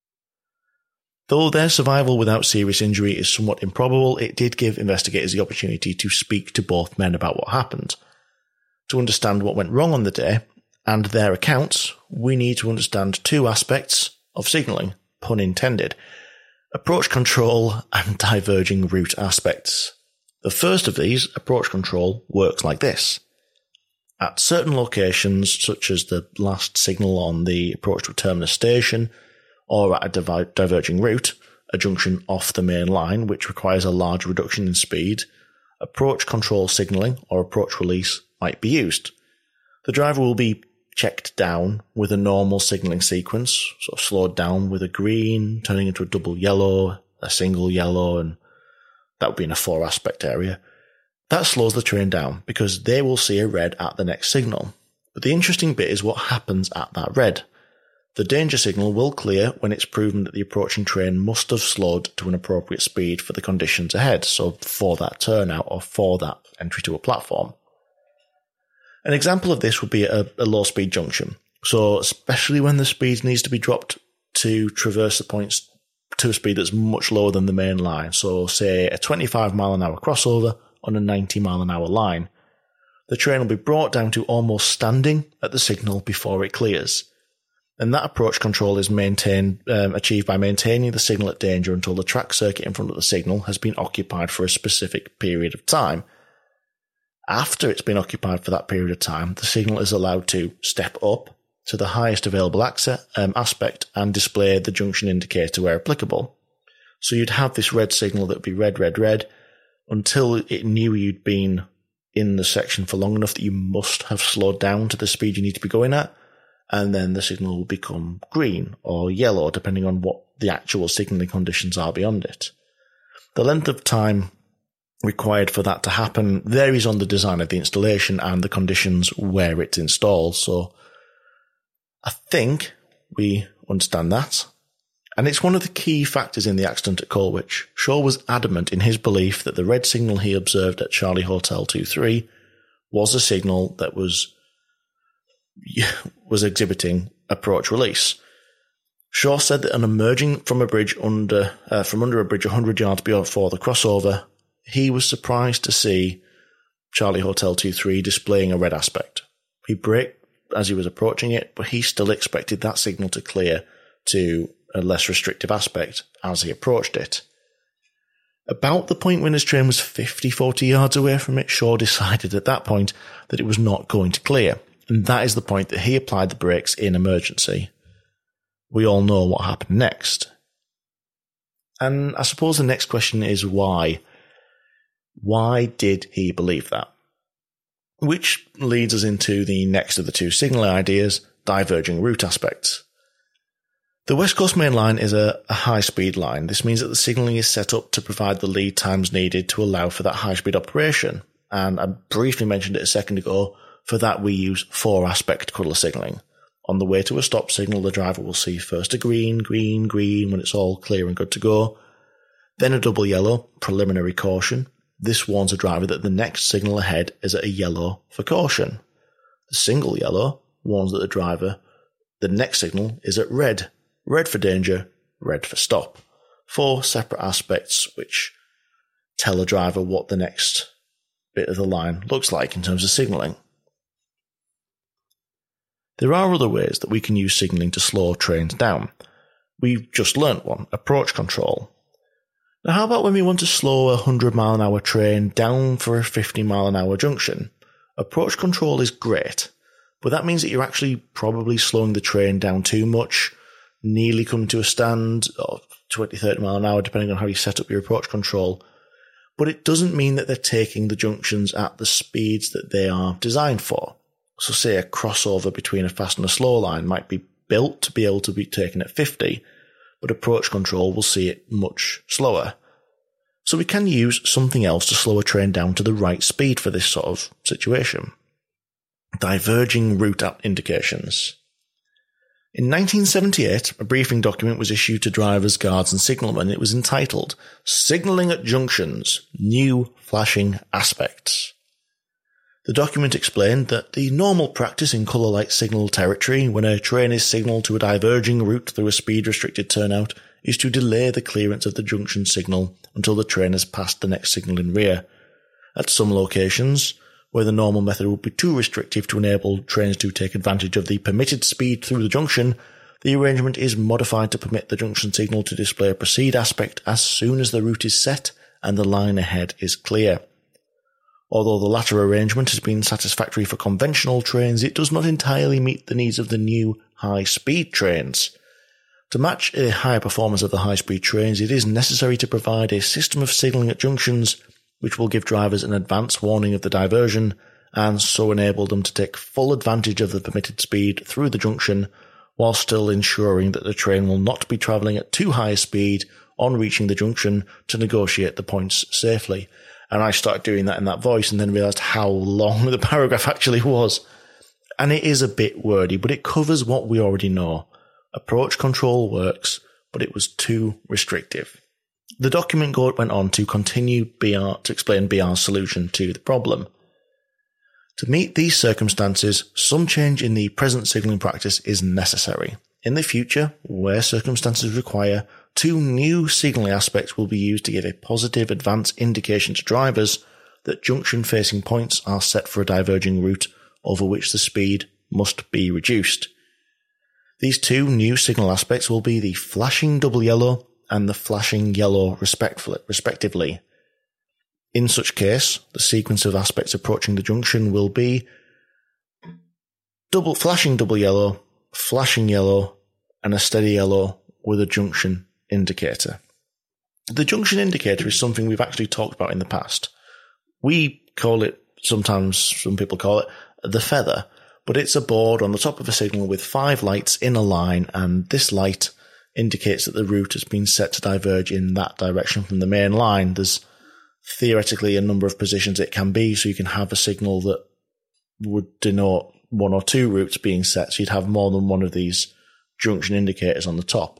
Though their survival without serious injury is somewhat improbable, it did give investigators the opportunity to speak to both men about what happened. To understand what went wrong on the day, and their accounts, we need to understand two aspects of signalling, pun intended: approach control and diverging route aspects. The first of these, approach control, works like this. At certain locations, such as the last signal on the approach to a terminus station, or at a diverging route, a junction off the main line which requires a large reduction in speed, approach control signalling or approach release might be used. The driver will be checked down with a normal signalling sequence, sort of slowed down with a green, turning into a double yellow, a single yellow, and that would be in a 4-aspect area. That slows the train down because they will see a red at the next signal. But the interesting bit is what happens at that red. The danger signal will clear when it's proven that the approaching train must have slowed to an appropriate speed for the conditions ahead, so for that turnout or for that entry to a platform. An example of this would be a low-speed junction, so especially when the speed needs to be dropped to traverse the points to a speed that's much lower than the main line, so say a 25 mile an hour crossover on a 90 mile an hour line. The train will be brought down to almost standing at the signal before it clears. And that approach control is achieved by maintaining the signal at danger until the track circuit in front of the signal has been occupied for a specific period of time. After it's been occupied for that period of time, the signal is allowed to step up to the highest available aspect and display the junction indicator where applicable. So you'd have this red signal that would be red, red, red, until it knew you'd been in the section for long enough that you must have slowed down to the speed you need to be going at. And then the signal will become green or yellow, depending on what the actual signalling conditions are beyond it. The length of time required for that to happen varies on the design of the installation and the conditions where it's installed. So I think we understand that. And it's one of the key factors in the accident at Colwich. Shaw was adamant in his belief that the red signal he observed at Charlie Hotel 23 was a signal that was exhibiting approach release. Shaw said that on emerging from a bridge under a bridge 100 yards before the crossover, he was surprised to see Charlie Hotel 23 displaying a red aspect. He braked as he was approaching it, but he still expected that signal to clear to a less restrictive aspect as he approached it. About the point when his train was 40 yards away from it, Shaw decided at that point that it was not going to clear. And that is the point that he applied the brakes in emergency. We all know what happened next. And I suppose the next question is why? Why did he believe that? Which leads us into the next of the two signalling ideas, diverging route aspects. The West Coast Main Line is a high-speed line. This means that the signalling is set up to provide the lead times needed to allow for that high-speed operation. And I briefly mentioned it a second ago. For that, we use 4-aspect colour signalling. On the way to a stop signal, the driver will see first a green, green, green when it's all clear and good to go. Then a double yellow, preliminary caution. This warns the driver that the next signal ahead is at a yellow for caution. The single yellow warns that the next signal is at red. Red for danger, red for stop. 4 separate aspects which tell a driver what the next bit of the line looks like in terms of signalling. There are other ways that we can use signalling to slow trains down. We've just learnt one, approach control. Now how about when we want to slow a 100-mile-an-hour train down for a 50-mile-an-hour junction? Approach control is great, but that means that you're actually probably slowing the train down too much, nearly come to a stand, or 20, 30 mile an hour, depending on how you set up your approach control. But it doesn't mean that they're taking the junctions at the speeds that they are designed for. So say a crossover between a fast and a slow line might be built to be able to be taken at 50, but approach control will see it much slower. So we can use something else to slow a train down to the right speed for this sort of situation. Diverging route indications. In 1978, a briefing document was issued to drivers, guards and signalmen. It was entitled Signalling at Junctions, New Flashing Aspects. The document explained that the normal practice in colour light signal territory when a train is signalled to a diverging route through a speed-restricted turnout is to delay the clearance of the junction signal until the train has passed the next signal in rear. At some locations, where the normal method would be too restrictive to enable trains to take advantage of the permitted speed through the junction, the arrangement is modified to permit the junction signal to display a proceed aspect as soon as the route is set and the line ahead is clear. Although the latter arrangement has been satisfactory for conventional trains, it does not entirely meet the needs of the new high-speed trains. To match a higher performance of the high-speed trains, it is necessary to provide a system of signalling at junctions which will give drivers an advance warning of the diversion and so enable them to take full advantage of the permitted speed through the junction while still ensuring that the train will not be travelling at too high a speed on reaching the junction to negotiate the points safely. And I started doing that in that voice and then realised how long the paragraph actually was. And it is a bit wordy, but it covers what we already know. Approach control works, but it was too restrictive. The document went on to continue to explain BR's solution to the problem. To meet these circumstances, some change in the present signalling practice is necessary. In the future, where circumstances require, two new signalling aspects will be used to give a positive advance indication to drivers that junction-facing points are set for a diverging route over which the speed must be reduced. These two new signal aspects will be the flashing double yellow and the flashing yellow respectively. In such case, the sequence of aspects approaching the junction will be flashing double yellow, flashing yellow, and a steady yellow with a junction indicator. The junction indicator is something we've actually talked about in the past. We call it, sometimes some people call it, the feather, but it's a board on the top of a signal with 5 lights in a line, and this light indicates that the route has been set to diverge in that direction from the main line. There's theoretically a number of positions it can be, so you can have a signal that would denote 1 or 2 routes being set, so you'd have more than one of these junction indicators on the top.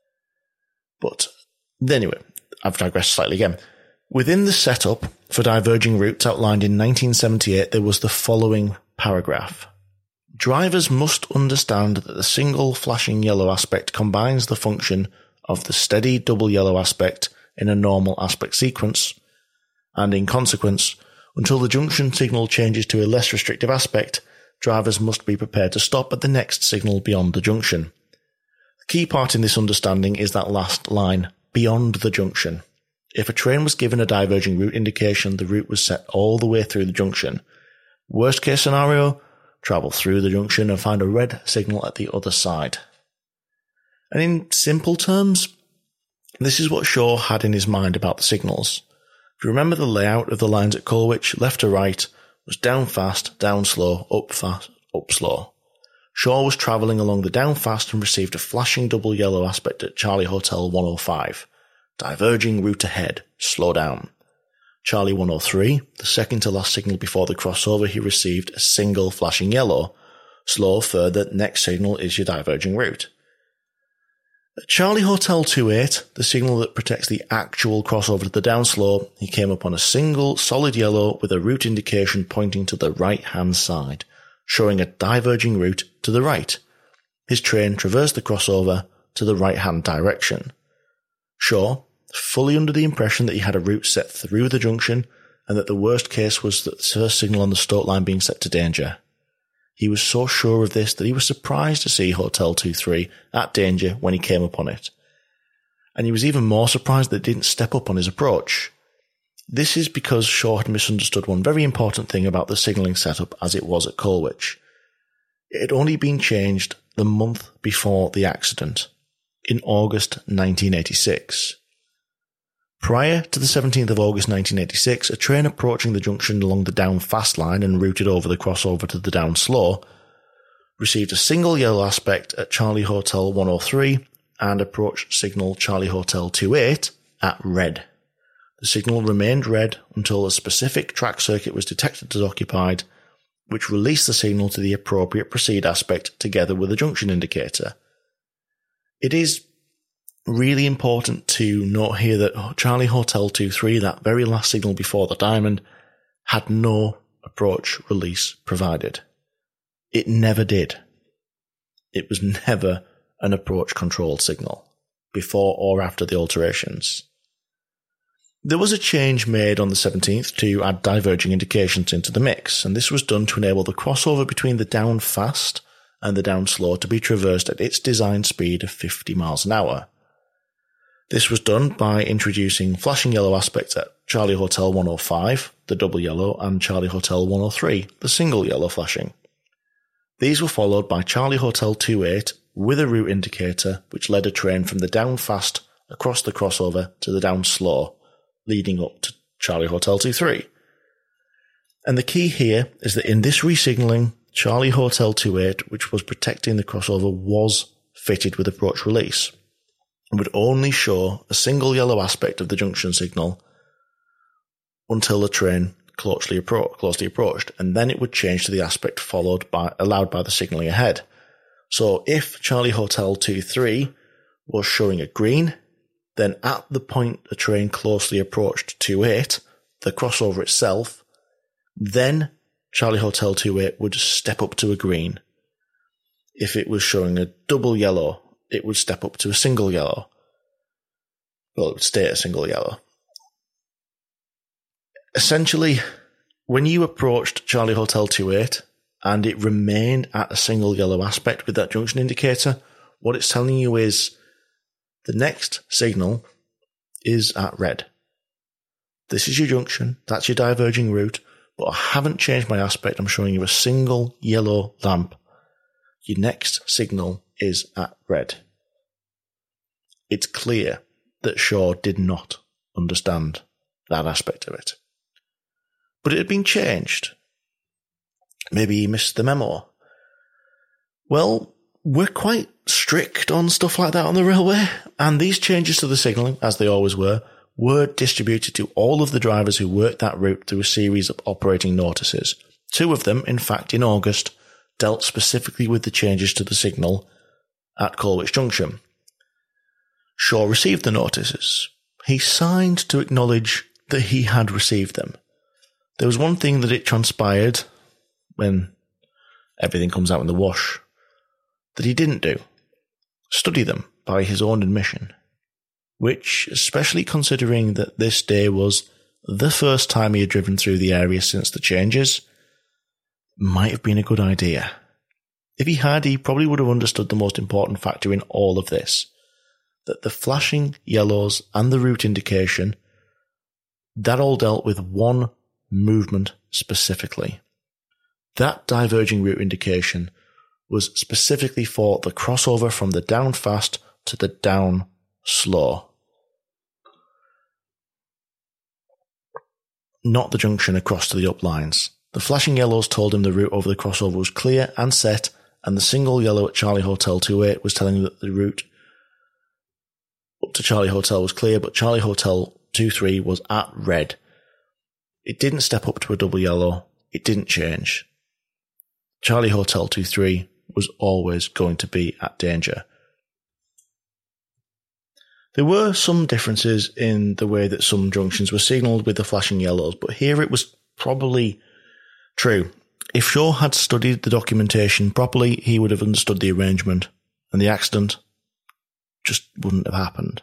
But anyway, I've digressed slightly again. Within the setup for diverging routes outlined in 1978, there was the following paragraph. Drivers must understand that the single flashing yellow aspect combines the function of the steady double yellow aspect in a normal aspect sequence, and in consequence, until the junction signal changes to a less restrictive aspect, drivers must be prepared to stop at the next signal beyond the junction. The key part in this understanding is that last line, beyond the junction. If a train was given a diverging route indication, the route was set all the way through the junction. Worst case scenario, travel through the junction and find a red signal at the other side. And in simple terms, this is what Shaw had in his mind about the signals. If you remember the layout of the lines at Colwich, left to right was down fast, down slow, up fast, up slow. Shaw was travelling along the down fast and received a flashing double yellow aspect at Charlie Hotel 105. Diverging route ahead, slow down. Charlie 103, the second to last signal before the crossover, he received a single flashing yellow. Slow further, next signal is your diverging route. At Charlie Hotel 28, the signal that protects the actual crossover to the downslow, he came up on a single solid yellow with a route indication pointing to the right-hand side, showing a diverging route to the right. His train traversed the crossover to the right-hand direction. Shaw, fully under the impression that he had a route set through the junction and that the worst case was that the first signal on the Stoke line being set to danger. He was so sure of this that he was surprised to see Hotel 23 at danger when he came upon it. And he was even more surprised that it didn't step up on his approach. This is because Shaw had misunderstood one very important thing about the signalling setup as it was at Colwich. It had only been changed the month before the accident, in August 1986. Prior to the 17th of August 1986, a train approaching the junction along the down fast line and routed over the crossover to the down slow received a single yellow aspect at Charlie Hotel 103 and approach signal Charlie Hotel 28 at red. The signal remained red until a specific track circuit was detected as occupied, which released the signal to the appropriate proceed aspect together with a junction indicator. It is really important to note here that Charlie Hotel 23, that very last signal before the diamond, had no approach release provided. It never did. It was never an approach controlled signal, before or after the alterations. There was a change made on the 17th to add diverging indications into the mix, and this was done to enable the crossover between the down fast and the down slow to be traversed at its design speed of 50 miles an hour. This was done by introducing flashing yellow aspects at Charlie Hotel 105, the double yellow, and Charlie Hotel 103, the single yellow flashing. These were followed by Charlie Hotel 28 with a route indicator which led a train from the down fast across the crossover to the down slow, leading up to Charlie Hotel 23. And the key here is that in this re-signalling, Charlie Hotel 28, which was protecting the crossover, was fitted with approach release. It would only show a single yellow aspect of the junction signal until the train closely approached, and then it would change to the aspect allowed by the signalling ahead. So if Charlie Hotel 23 was showing a green, then at the point the train closely approached 28, the crossover itself, then Charlie Hotel 28 would step up to a green. If it was showing a double yellow, it would step up to a single yellow. Well, it would stay at a single yellow. Essentially, when you approached Charlie Hotel 28 and it remained at a single yellow aspect with that junction indicator, what it's telling you is the next signal is at red. This is your junction, that's your diverging route, but I haven't changed my aspect, I'm showing you a single yellow lamp. Your next signal is at red. It's clear that Shaw did not understand that aspect of it. But it had been changed. Maybe he missed the memo. Well, we're quite strict on stuff like that on the railway, and these changes to the signalling, as they always were distributed to all of the drivers who worked that route through a series of operating notices. Two of them, in fact, in August, dealt specifically with the changes to the signal at Colwich Junction. Shaw received the notices. He signed to acknowledge that he had received them. There was one thing that it transpired when everything comes out in the wash that he didn't do. Study them by his own admission, which, especially considering that this day was the first time he had driven through the area since the changes, might have been a good idea. If he had, he probably would have understood the most important factor in all of this, that the flashing yellows and the route indication, that all dealt with one movement specifically. That diverging route indication was specifically for the crossover from the down fast to the down slow, not the junction across to the up lines. The flashing yellows told him the route over the crossover was clear and set, and the single yellow at Charlie Hotel 28 was telling him that the route up to Charlie Hotel was clear, but Charlie Hotel 23 was at red. It didn't step up to a double yellow. It didn't change. Charlie Hotel 23 was always going to be at danger. There were some differences in the way that some junctions were signalled with the flashing yellows, but here it was probably true. If Shaw had studied the documentation properly, he would have understood the arrangement, and the accident just wouldn't have happened.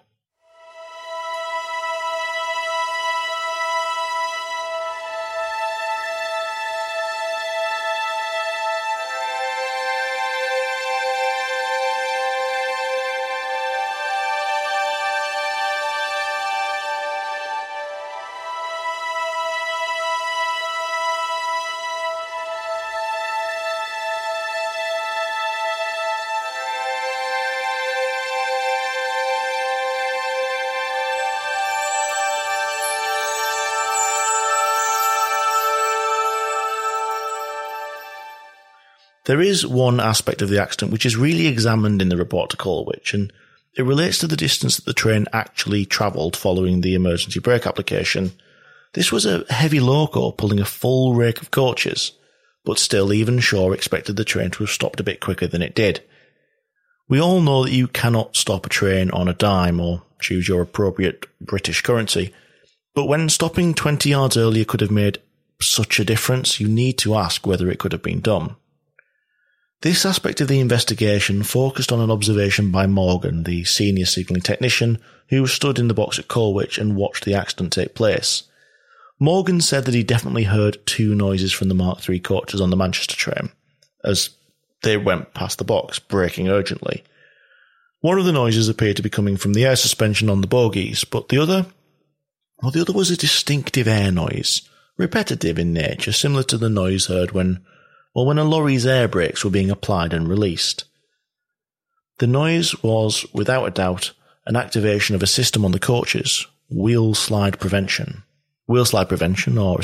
There is one aspect of the accident which is really examined in the report to Colwich, and it relates to the distance that the train actually travelled following the emergency brake application. This was a heavy loco pulling a full rake of coaches, but still even Shaw expected the train to have stopped a bit quicker than it did. We all know that you cannot stop a train on a dime, or choose your appropriate British currency, but when stopping 20 yards earlier could have made such a difference, you need to ask whether it could have been done. This aspect of the investigation focused on an observation by Morgan, the senior signalling technician, who stood in the box at Colwich and watched the accident take place. Morgan said that he definitely heard two noises from the Mark III coaches on the Manchester train, as they went past the box, braking urgently. One of the noises appeared to be coming from the air suspension on the bogies, but the other was a distinctive air noise, repetitive in nature, similar to the noise heard when a lorry's air brakes were being applied and released. The noise was, without a doubt, an activation of a system on the coaches, wheel slide prevention. Wheel slide prevention, or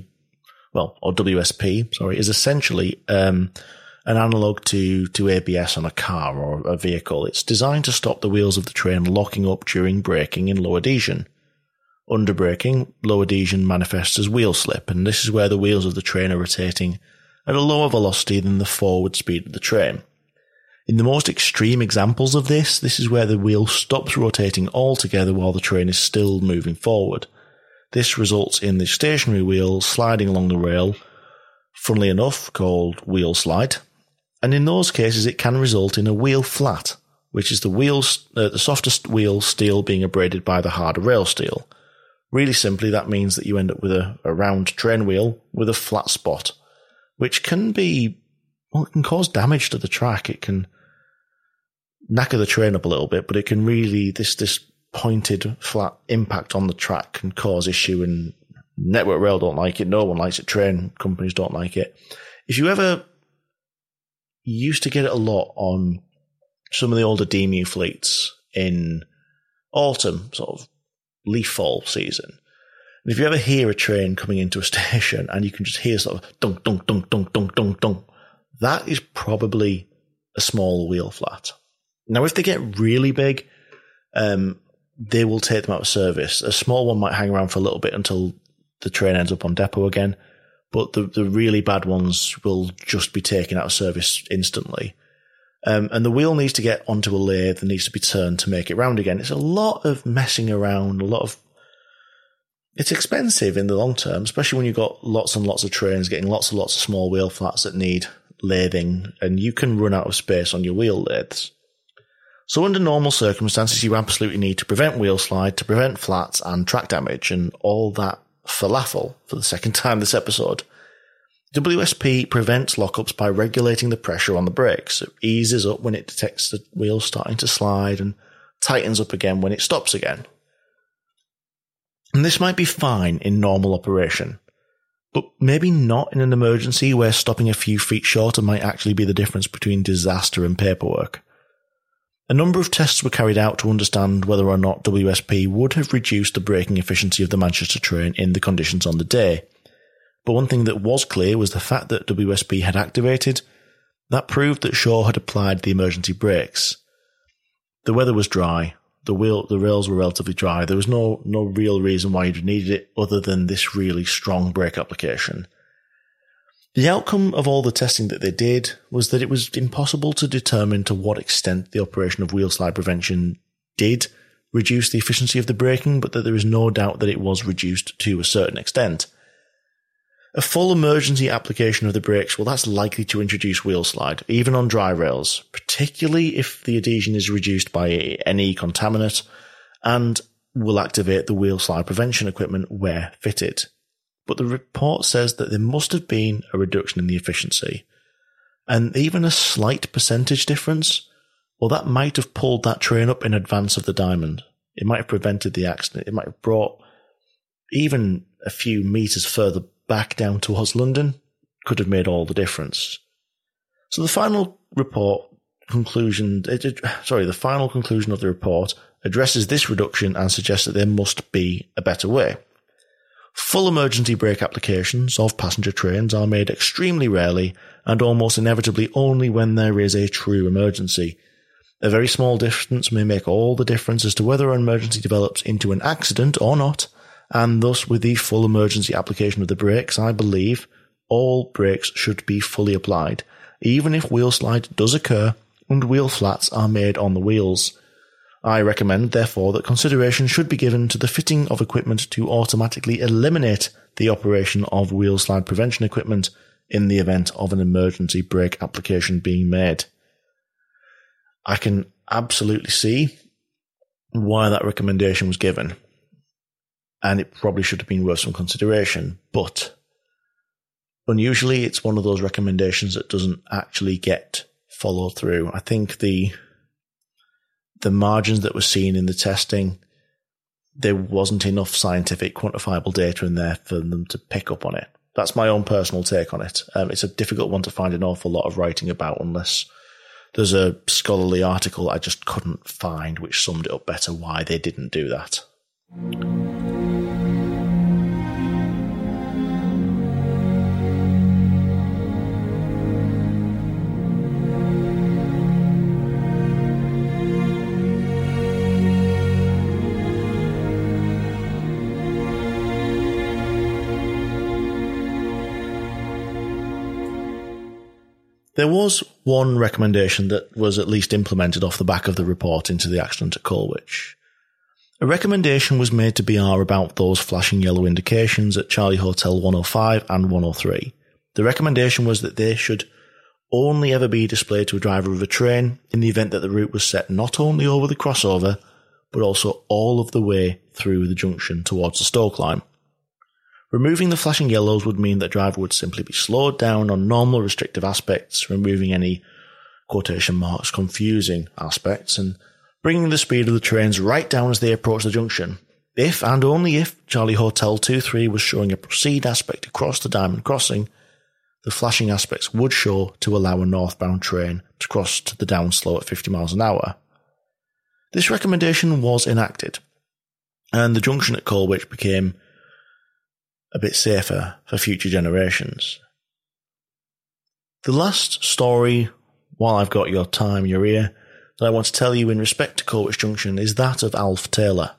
WSP, is essentially an analogue to ABS on a car or a vehicle. It's designed to stop the wheels of the train locking up during braking in low adhesion. Under braking, low adhesion manifests as wheel slip, and this is where the wheels of the train are rotating at a lower velocity than the forward speed of the train. In the most extreme examples of this is where the wheel stops rotating altogether while the train is still moving forward. This results in the stationary wheel sliding along the rail, funnily enough called wheel slide, and in those cases it can result in a wheel flat, which is the softest wheel steel being abraded by the harder rail steel. Really simply, that means that you end up with a round train wheel with a flat spot, which can it can cause damage to the track. It can knacker the train up a little bit, but it can really, this pointed flat impact on the track can cause issue, and Network Rail don't like it, no one likes it, train companies don't like it. If you ever used to get it a lot on some of the older DMU fleets in autumn, sort of leaf fall season, and if you ever hear a train coming into a station and you can just hear sort of dunk, dunk, dunk, dunk, dunk, dunk, dunk, that is probably a small wheel flat. Now, if they get really big, they will take them out of service. A small one might hang around for a little bit until the train ends up on depot again, but the really bad ones will just be taken out of service instantly. And the wheel needs to get onto a lathe and needs to be turned to make it round again. It's a lot of messing around, it's expensive in the long term, especially when you've got lots and lots of trains getting lots and lots of small wheel flats that need lathing, and you can run out of space on your wheel lathes. So under normal circumstances, you absolutely need to prevent wheel slide, to prevent flats and track damage, and all that falafel for the second time this episode. WSP prevents lockups by regulating the pressure on the brakes. It eases up when it detects the wheel starting to slide and tightens up again when it stops again. And this might be fine in normal operation, but maybe not in an emergency where stopping a few feet shorter might actually be the difference between disaster and paperwork. A number of tests were carried out to understand whether or not WSP would have reduced the braking efficiency of the Manchester train in the conditions on the day. But one thing that was clear was the fact that WSP had activated. That proved that Shaw had applied the emergency brakes. The weather was dry. The rails were relatively dry. There was no real reason why you'd needed it other than this really strong brake application. The outcome of all the testing that they did was that it was impossible to determine to what extent the operation of wheel slide prevention did reduce the efficiency of the braking, but that there is no doubt that it was reduced to a certain extent. A full emergency application of the brakes, well, that's likely to introduce wheel slide, even on dry rails, particularly if the adhesion is reduced by any contaminant, and will activate the wheel slide prevention equipment where fitted. But the report says that there must have been a reduction in the efficiency, and even a slight percentage difference, well, that might have pulled that train up in advance of the diamond. It might have prevented the accident. It might have brought even a few metres further back down towards London, could have made all the difference. So the final conclusion of the report addresses this reduction and suggests that there must be a better way. Full emergency brake applications of passenger trains are made extremely rarely and almost inevitably only when there is a true emergency. A very small difference may make all the difference as to whether an emergency develops into an accident or not, and thus with the full emergency application of the brakes, I believe all brakes should be fully applied, even if wheel slide does occur and wheel flats are made on the wheels. I recommend, therefore, that consideration should be given to the fitting of equipment to automatically eliminate the operation of wheel slide prevention equipment in the event of an emergency brake application being made. I can absolutely see why that recommendation was given, and it probably should have been worth some consideration, but unusually it's one of those recommendations that doesn't actually get followed through. I think the margins that were seen in the testing, there wasn't enough scientific quantifiable data in there for them to pick up on it. That's my own personal take on it. It's a difficult one to find an awful lot of writing about unless there's a scholarly article I just couldn't find which summed it up better why they didn't do that. There was one recommendation that was at least implemented off the back of the report into the accident at Colwich. A recommendation was made to BR about those flashing yellow indications at Charlie Hotel 105 and 103. The recommendation was that they should only ever be displayed to a driver of a train in the event that the route was set not only over the crossover, but also all of the way through the junction towards the Stoke line. Removing the flashing yellows would mean that the driver would simply be slowed down on normal restrictive aspects, removing any quotation marks confusing aspects, and bringing the speed of the trains right down as they approach the junction. If and only if Charlie Hotel 23 was showing a proceed aspect across the Diamond Crossing, the flashing aspects would show to allow a northbound train to cross to the downslow at 50 miles an hour. This recommendation was enacted, and the junction at Colwich became a bit safer for future generations. The last story, while I've got your time, your ear, that I want to tell you in respect to Colwich Junction is that of Alf Taylor.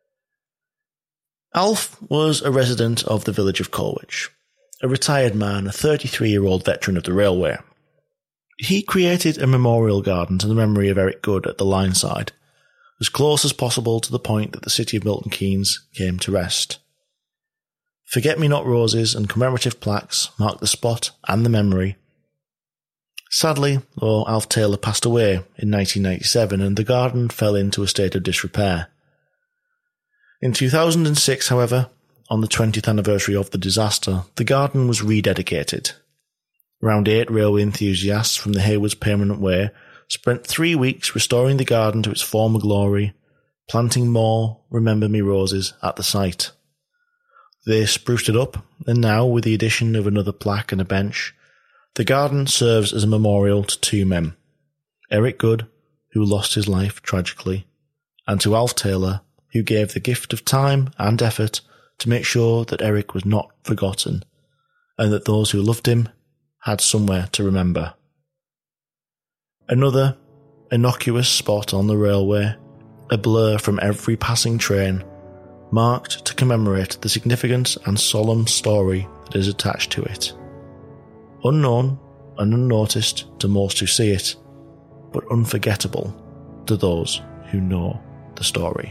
Alf was a resident of the village of Colwich, a retired man, a 33-year-old veteran of the railway. He created a memorial garden to the memory of Eric Goode at the line side, as close as possible to the point that the city of Milton Keynes came to rest. Forget-me-not roses and commemorative plaques mark the spot and the memory. Sadly, though, Alf Taylor passed away in 1997 and the garden fell into a state of disrepair. In 2006, however, on the 20th anniversary of the disaster, the garden was rededicated. Around 8 railway enthusiasts from the Haywards Permanent Way spent 3 weeks restoring the garden to its former glory, planting more Remember Me roses at the site. They spruced it up, and now, with the addition of another plaque and a bench, the garden serves as a memorial to 2 men, Eric Goode, who lost his life tragically, and to Alf Taylor, who gave the gift of time and effort to make sure that Eric was not forgotten, and that those who loved him had somewhere to remember. Another innocuous spot on the railway, a blur from every passing train, marked to commemorate the significant and solemn story that is attached to it. Unknown and unnoticed to most who see it, but unforgettable to those who know the story.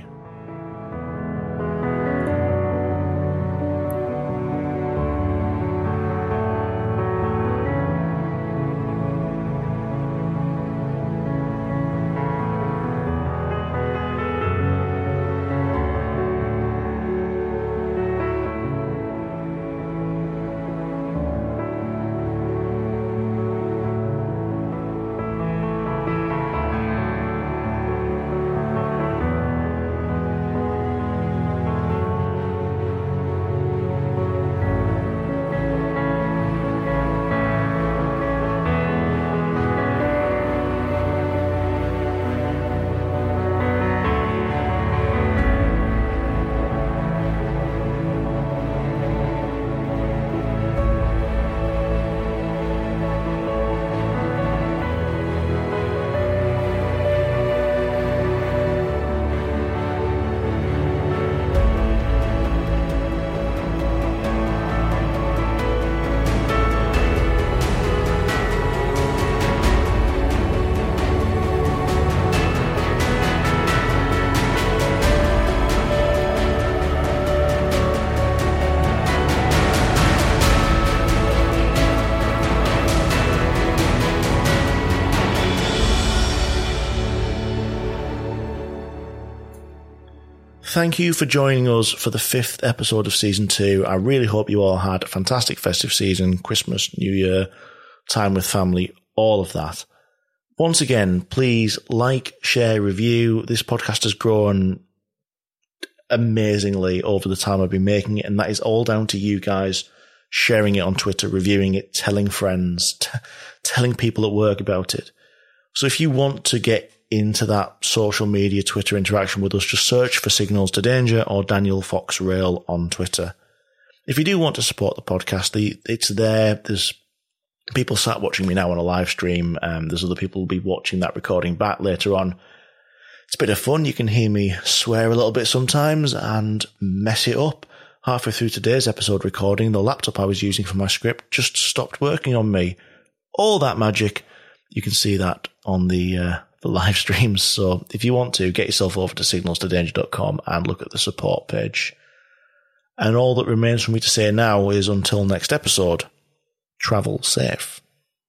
Thank you for joining us for the 5th episode of Season 2. I really hope you all had a fantastic festive season, Christmas, New Year, time with family, all of that. Once again, please like, share, review. This podcast has grown amazingly over the time I've been making it, and that is all down to you guys sharing it on Twitter, reviewing it, telling friends, telling people at work about it. So if you want to get into that social media Twitter interaction with us, just search for Signals to Danger or Daniel Fox Rail on Twitter. If you do want to support the podcast, it's there. There's people sat watching me now on a live stream. There's other people who'll be watching that recording back later on. It's a bit of fun. You can hear me swear a little bit sometimes and mess it up. Halfway through today's episode recording, the laptop I was using for my script just stopped working on me. All that magic. You can see that on the live streams. So if you want to, get yourself over to signalstodanger.com and look at the support page. And all that remains for me to say now is until next episode, travel safe.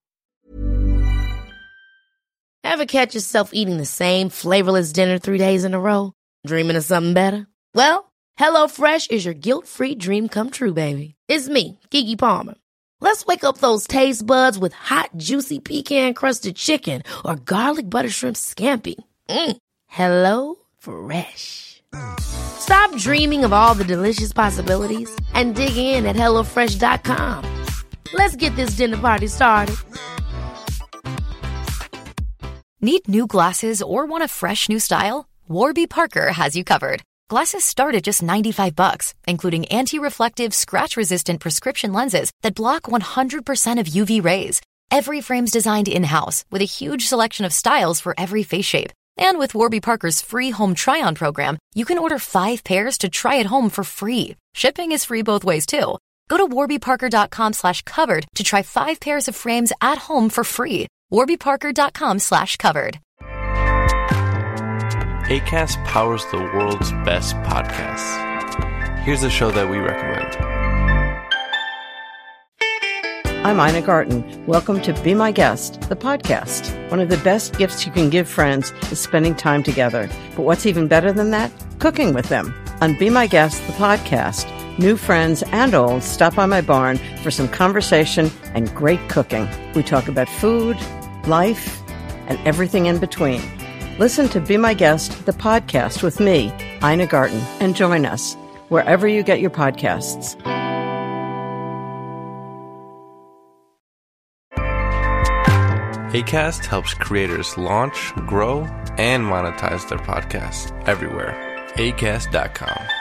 Ever catch yourself eating the same flavorless dinner 3 days in a row? Dreaming of something better? Well, HelloFresh is your guilt-free dream come true, baby. It's me, Keke Palmer. Let's wake up those taste buds with hot, juicy pecan-crusted chicken or garlic butter shrimp scampi. Hello Fresh. Stop dreaming of all the delicious possibilities and dig in at HelloFresh.com. Let's get this dinner party started. Need new glasses or want a fresh new style? Warby Parker has you covered. Glasses start at just $95, including anti-reflective, scratch-resistant prescription lenses that block 100% of UV rays. Every frame's designed in-house with a huge selection of styles for every face shape. And with Warby Parker's free home try-on program, you can order 5 pairs to try at home for free. Shipping is free both ways, too. Go to warbyparker.com/covered to try 5 pairs of frames at home for free. warbyparker.com/covered. Acast powers the world's best podcasts. Here's a show that we recommend. I'm Ina Garten. Welcome to Be My Guest, the podcast. One of the best gifts you can give friends is spending time together. But what's even better than that? Cooking with them. On Be My Guest, the podcast, new friends and old stop by my barn for some conversation and great cooking. We talk about food, life, and everything in between. Listen to Be My Guest, the podcast with me, Ina Garten, and join us wherever you get your podcasts. Acast helps creators launch, grow, and monetize their podcasts everywhere. Acast.com.